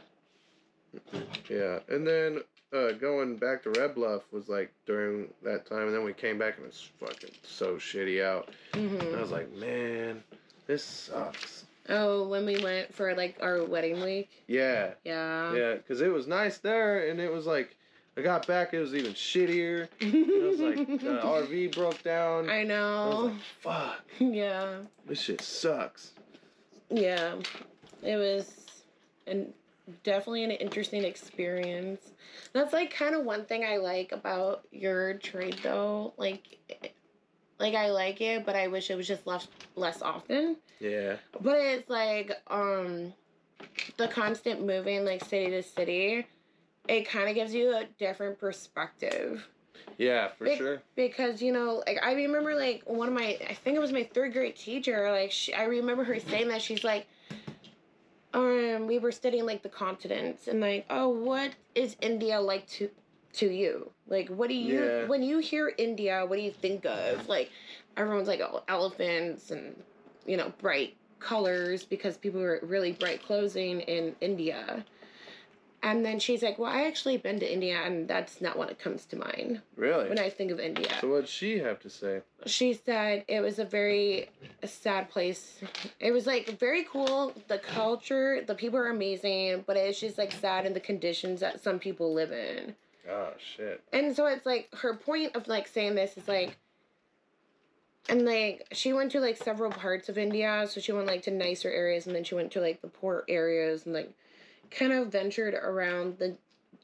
Yeah, and then going back to Red Bluff was like during that time, and then we came back and it was fucking so shitty out. Mm-hmm. And I was like, man, this sucks. Oh, when we went for like our wedding week? Yeah. Yeah. Yeah, because it was nice there, and it was like, I got back, it was even shittier. It was like, the RV broke down. I know. I was like, fuck. Yeah. This shit sucks. Yeah. It was definitely an interesting experience. That's like kind of one thing I like about your trade though. Like I like it, but I wish it was just less often. Yeah. But it's like the constant moving like city to city, it kind of gives you a different perspective. Yeah, for sure. Because, like, I remember, like, I think it was my third grade teacher, like, I remember her saying that. She's like, we were studying, like, the continents, and, like, oh, what is India like to you? Like, what do you, when you hear India, what do you think of? Like, everyone's like, oh, elephants and, bright colors, because people wear really bright clothing in India. And then she's like, well, I actually been to India, and that's not what comes to mind. Really? When I think of India. So what'd she have to say? She said it was a very sad place. It was, like, very cool. The culture, the people are amazing, but it's just, like, sad in the conditions that some people live in. Oh, shit. And so it's, like, her point of, like, saying this is, like, and, like, she went to, like, several parts of India, so she went, like, to nicer areas, and then she went to, like, the poor areas, and, like, kind of ventured around the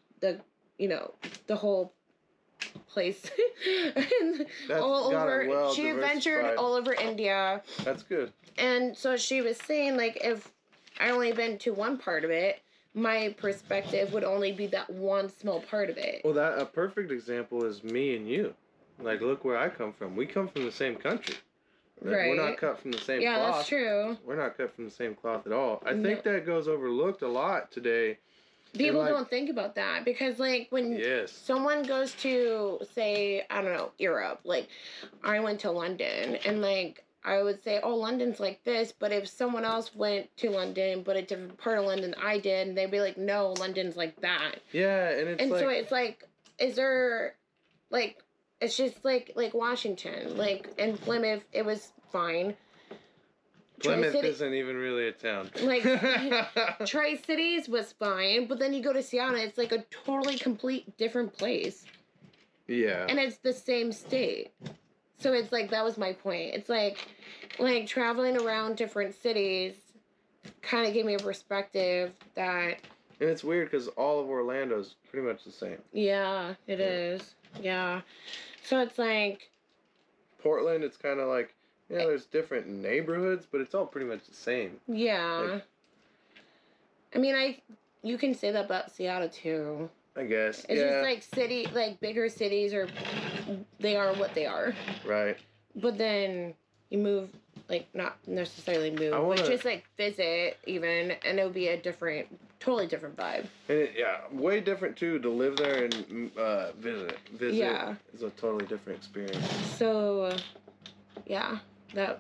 whole place. That's all over. Well she ventured all over India. That's good. And so she was saying, like, if I only been to one part of it, my perspective would only be that one small part of it. Well, a perfect example is me and you. Like, look where I come from. We come from the same country. Like, right. We're not cut from the same cloth. Yeah, that's true. We're not cut from the same cloth at all. I think that goes overlooked a lot today. People don't think about that because, like, when someone goes to, say, I don't know, Europe, like, I went to London, and, like, I would say, oh, London's like this, but if someone else went to London, but a different part of London I did, and they'd be like, no, London's like that. Yeah, and so it's like, is there, like, it's just like Washington, like, in Plymouth, it was fine. Plymouth isn't even really a town. Like, Tri-Cities was fine, but then you go to Seattle, it's like a totally complete different place. Yeah. And it's the same state. So it's like, that was my point. It's like traveling around different cities kind of gave me a perspective that... And it's weird because all of Orlando's pretty much the same. Yeah, it is. Yeah. So it's like... Portland, it's kind of like, there's different neighborhoods, but it's all pretty much the same. Yeah. I mean, you can say that about Seattle too. I guess. It's just like bigger cities they are what they are. Right. But then you move, like not necessarily move, but just like visit even, and it would be a totally different vibe. And way different too to live there and visit. Yeah. Is a totally different experience. So, yeah, that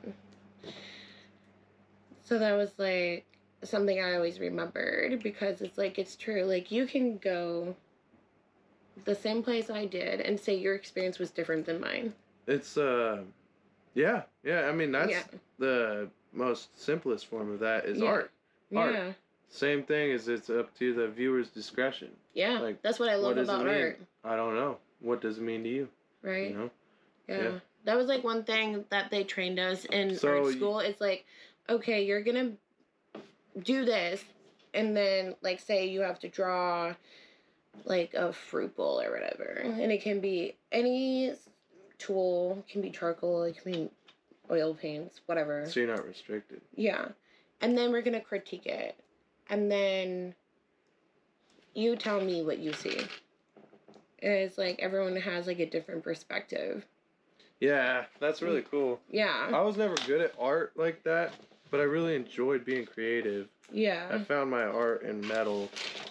was like something I always remembered because it's like it's true. Like you can go the same place I did and say your experience was different than mine. It's yeah. I mean that's the most simplest form of that is art. Yeah. Same thing as it's up to the viewer's discretion. Yeah. Like that's what I love about art. I don't know. What does it mean to you? Right. You know? Yeah. That was like one thing that they trained us in art school. It's like, okay, you're gonna do this, and then like say you have to draw like a fruit bowl or whatever, and it can be any tool, it can be charcoal, it can be oil paints, whatever. So you're not restricted. Yeah. And then we're gonna critique it, and then you tell me what you see. And it's like everyone has like a different perspective. Yeah, that's really cool. Yeah. I was never good at art like that, but I really enjoyed being creative. Yeah. I found my art in metal.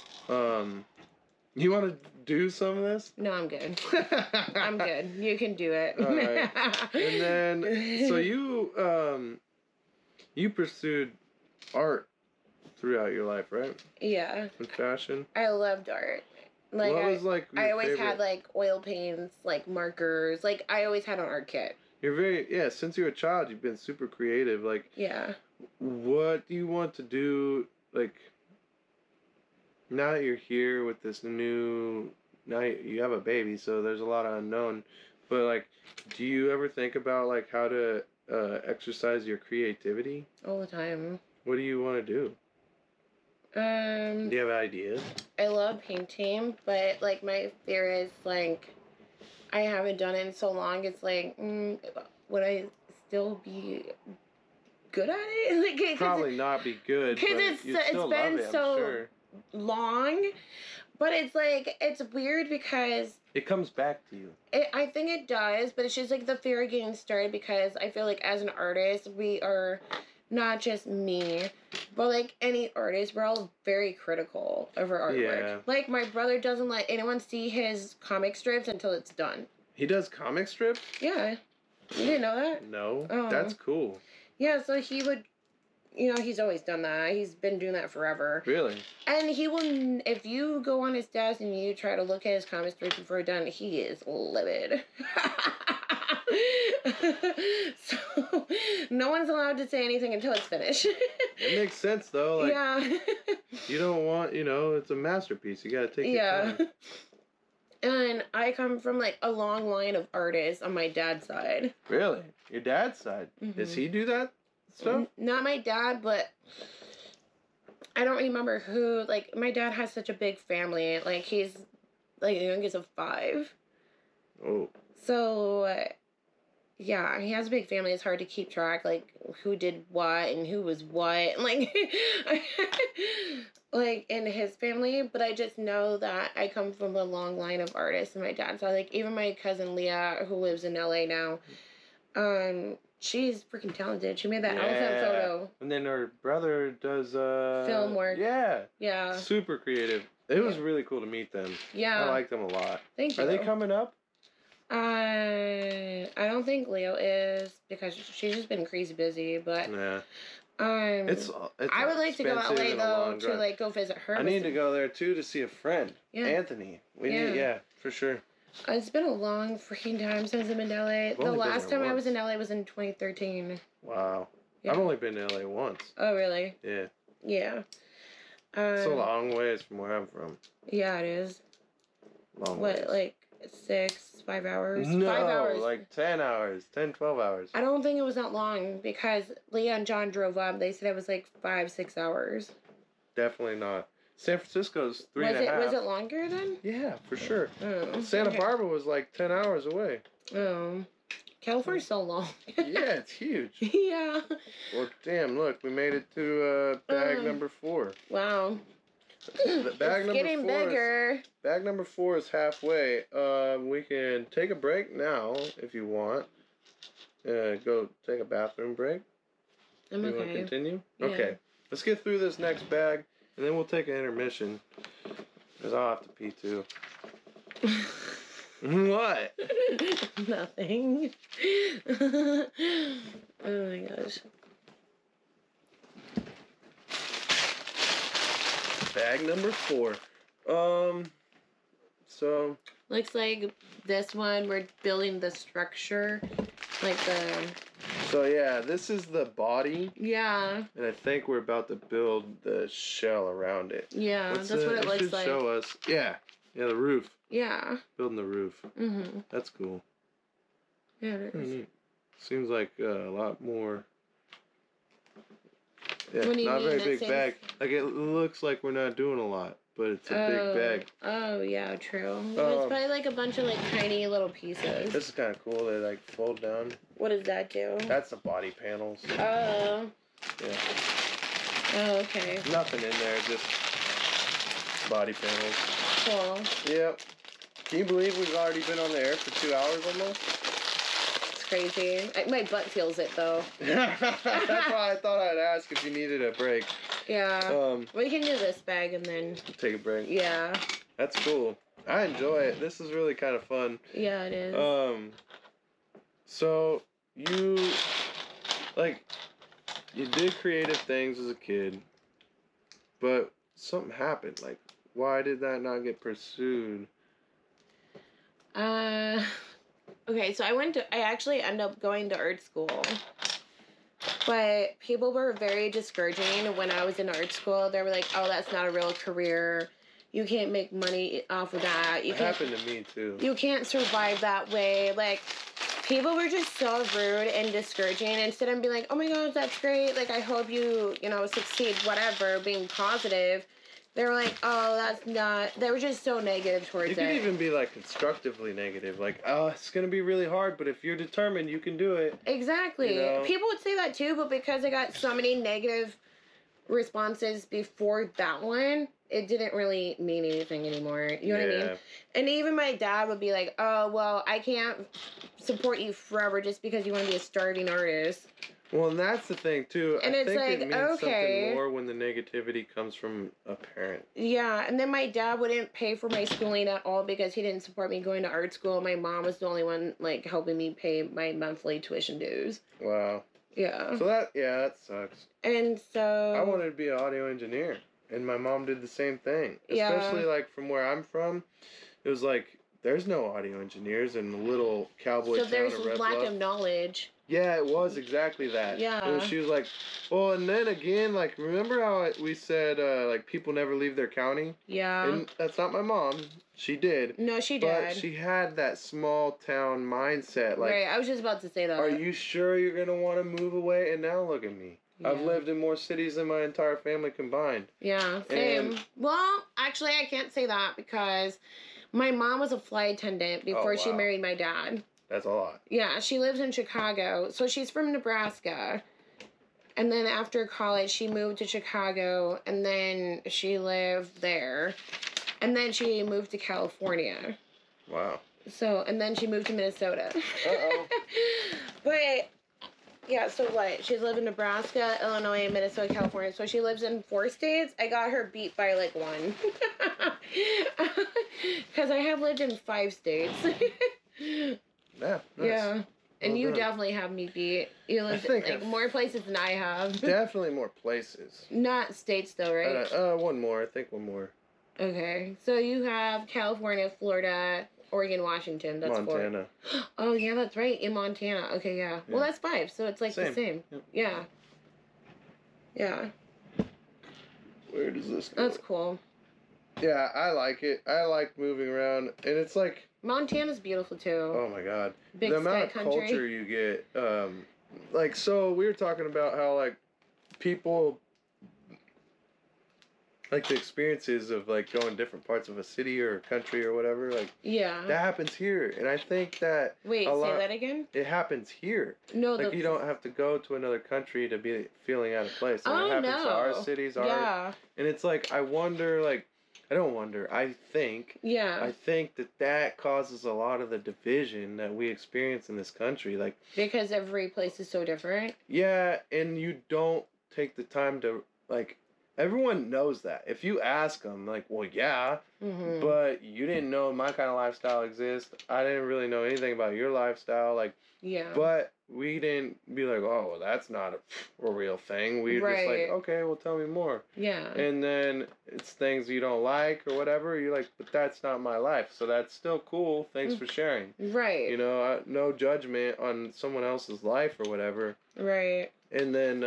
You want to do some of this? No, I'm good. I'm good. You can do it. All right. And then, so you pursued art throughout your life, right? Yeah. In fashion? I loved art. Like what was like I always had like oil paints, like markers. Like I always had an art kit. You're since you were a child, you've been super creative. Like, yeah. What do you want to do? Like, now that you're here with this now you have a baby, so there's a lot of unknown. But like, do you ever think about like how to exercise your creativity? All the time. What do you want to do? Do you have ideas? I love painting, but like my fear is like I haven't done it in so long. It's like, would I still be good at it? Like, probably not be good. Because it's been so long. But it's like it's weird because it comes back to you. I think it does, but it's just like the fear of getting started because I feel like as an artist we are. Not just me, but like any artist, we're all very critical of our artwork. Yeah. Like my brother doesn't let anyone see his comic strips until it's done. He does comic strips? Yeah. You didn't know that? No. Oh. That's cool. Yeah, so he would, he's always done that. He's been doing that forever. Really? And he will, if you go on his desk and you try to look at his comic strips before it's done, he is livid. So no one's allowed to say anything until it's finished. It makes sense though. Like, yeah. You don't want, it's a masterpiece. You gotta take your time. And I come from like a long line of artists on my dad's side. Really? Your dad's side? Mm-hmm. Does he do that stuff? Not my dad, but I don't remember who. Like my dad has such a big family. Like he's like the youngest of 5. Oh. So. Yeah, he has a big family. It's hard to keep track, like, who did what and who was what. Like, like, in his family. But I just know that I come from a long line of artists in my dad's side. Like, even my cousin Leah, who lives in LA now, she's freaking talented. She made that elephant photo. And then her brother does, film work. Yeah. Yeah. Super creative. It was really cool to meet them. Yeah. I like them a lot. Thank you. Are they coming up? I don't think Leo is because she's just been crazy busy, but yeah. It's I would like to go to LA though to like go visit her. I need to go there too to see a friend. Yeah. Anthony. We need for sure. It's been a long freaking time since I've been to LA. The last time I was in LA was in 2013. Wow. Yeah. I've only been to LA once. Oh really? Yeah. Yeah. It's a long ways from where I'm from. Yeah, it is. Long ways. What, like 5 hours? No, 5 hours. Like 10 hours. 10, 12 hours. I don't think it was that long because Leah and John drove up. They said it was like 5-6 hours. Definitely not. San Francisco's 3.5. Was it longer then? Yeah, for sure. Oh, Santa Barbara was like 10 hours away. Oh. California's so long. Yeah, it's huge. Yeah. Well, damn, look, we made it to bag number 4. Wow. Bag It's number getting 4 bigger. Bag number 4 is halfway. We can take a break now if you want. Go take a bathroom break. I'm You want to okay. continue? Yeah. Okay. Let's get through this next bag, and then we'll take an intermission. Because I'll have to pee too. What? Nothing. Oh my gosh. Bag number 4. So Looks like this one we're building the structure, like the. So yeah, this is the body, Yeah. and I think we're about to build the shell around it. Yeah, that's what it looks should like. show us. Yeah, the roof. Yeah. Building the roof. Mhm. That's cool. Yeah, it is. Neat. Seems like a lot more. Yeah, What do you not mean? very That big seems- bag. Like it looks like we're not doing a lot, but it's a big bag. Oh yeah, true. It's probably like a bunch of like tiny little pieces. This is kind of cool. They like fold down. What does that do? That's the body panels. Oh. Yeah. Oh, okay. Nothing in there, just body panels. Cool. Yep. Can you believe we've already been on the air for 2 hours almost? It's crazy. My butt feels it though. That's why I thought I'd ask if you needed a break. Yeah. We can do this bag and then. Take a break. Yeah. That's cool. I enjoy it. This is really kind of fun. Yeah, it is. So you did creative things as a kid, but something happened. Like, why did that not get pursued? Okay, so I actually ended up going to art school. But people were very discouraging when I was in art school. They were like, oh, that's not a real career. You can't make money off of that. It happened to me, too. You can't survive that way. Like, people were just so rude and discouraging. Instead of being like, oh my gosh, that's great. Like, I hope you succeed, whatever, being positive. They were like, oh, that's not. They were just so negative towards it. You could even be like constructively negative, like, oh, it's gonna be really hard, but if you're determined, you can do it. Exactly. You know? People would say that too, but because I got so many negative responses before that one, it didn't really mean anything anymore. You know what I mean? And even my dad would be like, oh, well, I can't support you forever just because you want to be a starving artist. Well, and that's the thing, too. And I it's think like, it means okay. something more when the negativity comes from a parent. Yeah, and then my dad wouldn't pay for my schooling at all because he didn't support me going to art school. My mom was the only one, like, helping me pay my monthly tuition dues. Wow. Yeah. So that sucks. And so... I wanted to be an audio engineer, and my mom did the same thing. Yeah. Especially, like, from where I'm from, it was like, there's no audio engineers in the little cowboy town of Red Bluff. So there's lack of knowledge. Yeah, it was exactly that. Yeah. And she was like, well, and then again, like, remember how we said, like, people never leave their county? Yeah. And that's not my mom. She did. No, she did. But she had that small town mindset. Like, right, I was just about to say that. are you sure you're going to want to move away? And now look at me. Yeah. I've lived in more cities than my entire family combined. Yeah, same. And, well, actually, I can't say that because my mom was a flight attendant before she married my dad. That's a lot. Yeah, she lives in Chicago. So she's from Nebraska. And then after college, she moved to Chicago. And then she lived there. And then she moved to California. Wow. So, and then she moved to Minnesota. Uh-oh. But, yeah, so what? She's lived in Nebraska, Illinois, Minnesota, California. So she lives in 4 states. I got her beat by, like, 1. Because I have lived in 5 states. Yeah. Nice. Yeah. And Well you done. definitely have me beat. You live like more places than I have. Definitely more places. Not states though, right? One more. I think one more. Okay. So you have California, Florida, Oregon, Washington. That's Montana. 4. Oh yeah, that's right. In Montana. Okay, yeah. Well, that's 5. So it's like the same. Yep. Yeah. Yeah. Where does this go? That's cool. Yeah, I like it. I like moving around, and it's like, Montana's beautiful too. oh my god, Big the sky amount of country. culture you get. Like, so we were talking about how like people like the experiences of like going different parts of a city or a country or whatever, like Yeah. that happens here, and I think that Wait, a say lot, that again? it happens here. No, Like you don't have to go to another country to be feeling out of place, and Oh, it happens to our no. cities, Yeah. and it's like I wonder, like I don't wonder, I think Yeah. that causes a lot of the division that we experience in this country, like Because every place is so different. yeah, and you don't take the time to like. Everyone knows that. If you ask them, like, well, yeah, Mm-hmm. but you didn't know my kind of lifestyle exists. I didn't really know anything about your lifestyle, like. Yeah. But we didn't be like, oh, well, that's not a real thing. We were just like, Right. okay, well, tell me more. Yeah. And then it's things you don't like or whatever. You're like, but that's not my life. So that's still cool. Thanks for sharing. Right. You know, no judgment on someone else's life or whatever. Right. And then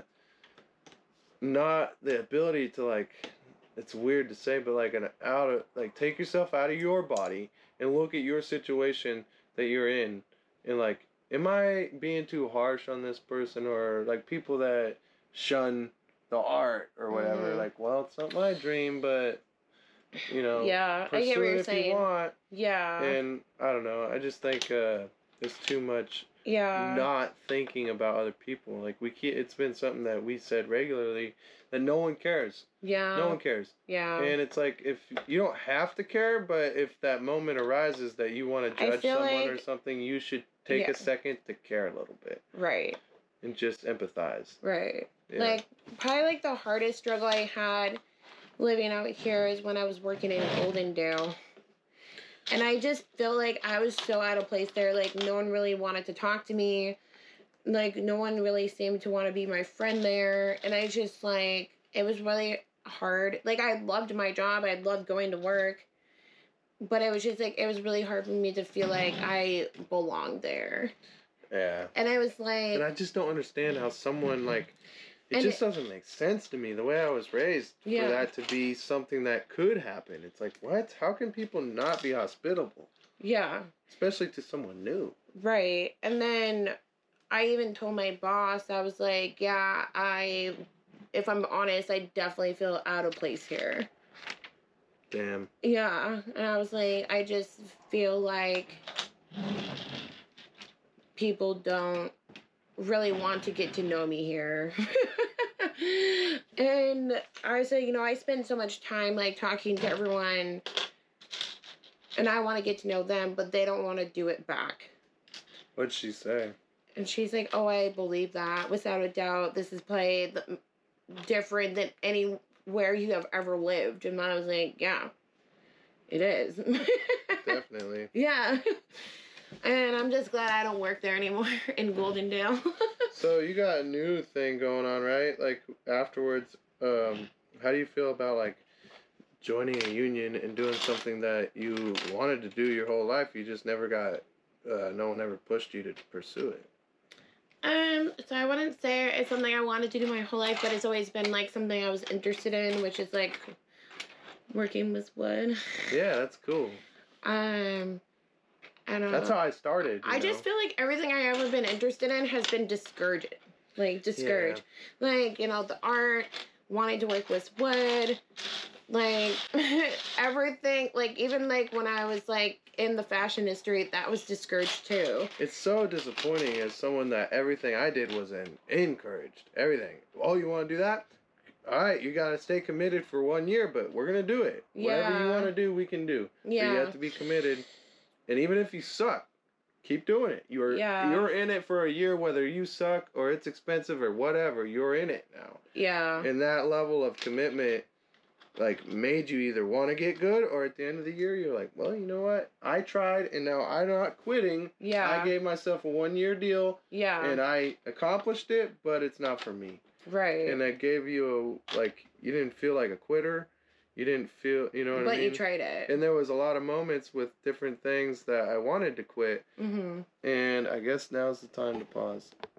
not the ability to like, it's weird to say, but like take yourself out of your body and look at your situation that you're in, and like, am I being too harsh on this person, or like people that shun the art or whatever? Mm-hmm. Like, well, it's not my dream, but you know, yeah, I get pursue what it you're if saying. you want. Yeah. And I don't know. I just think there's too much. Yeah. Not thinking about other people. Like it's been something that we said regularly that no one cares. Yeah. No one cares. Yeah. And it's like, if you don't have to care, but if that moment arises that you want to judge someone or something, you should take a second to care a little bit. Right. And just empathize. Right. Yeah. Like probably like the hardest struggle I had living out here is when I was working in Goldendale. And I just feel like I was so out of place there. Like, no one really wanted to talk to me. Like, no one really seemed to want to be my friend there. And I just, like, it was really hard. Like, I loved my job. I loved going to work. But it was just, like, it was really hard for me to feel like I belonged there. Yeah. And I was like... And I just don't understand how someone, like... It just doesn't make sense to me, the way I was raised, for that to be something that could happen. It's like, what? How can people not be hospitable? Yeah. Especially to someone new. Right. And then I even told my boss, I was like, yeah, if I'm honest, I definitely feel out of place here. Damn. Yeah. And I was like, I just feel like people don't really want to get to know me here. And I said, you know, I spend so much time like talking to everyone and I want to get to know them, but they don't want to do it back. What'd she say? And she's like, oh, I believe that without a doubt. This is probably different than anywhere you have ever lived. And I was like, yeah, it is. Definitely. Yeah. And I'm just glad I don't work there anymore in Goldendale. So you got a new thing going on, right? Like afterwards, how do you feel about like joining a union and doing something that you wanted to do your whole life? You just never got, no one ever pushed you to pursue it. So I wouldn't say it's something I wanted to do my whole life, but it's always been like something I was interested in, which is like working with wood. Yeah, that's cool. I don't know. That's how I started. I just feel like everything I ever been interested in has been discouraged. Like, discouraged. Yeah. Like, you know, the art, wanting to work with wood, like, everything. Like, even, like, when I was, like, in the fashion industry, that was discouraged, too. It's so disappointing as someone that everything I did was encouraged. Everything. Oh, you want to do that? All right, you got to stay committed for 1 year, but we're going to do it. Yeah. Whatever you want to do, we can do. Yeah. But you have to be committed. And even if you suck, keep doing it. You're in it for a year, whether you suck or it's expensive or whatever. You're in it now. Yeah. And that level of commitment, like, made you either want to get good, or at the end of the year, you're like, well, you know what? I tried, and now I'm not quitting. Yeah. I gave myself a 1 year deal. Yeah. And I accomplished it, but it's not for me. Right. And that gave you you didn't feel like a quitter. You didn't feel, you know what I mean? But you tried it. And there was a lot of moments with different things that I wanted to quit. Mm-hmm. And I guess now's the time to pause.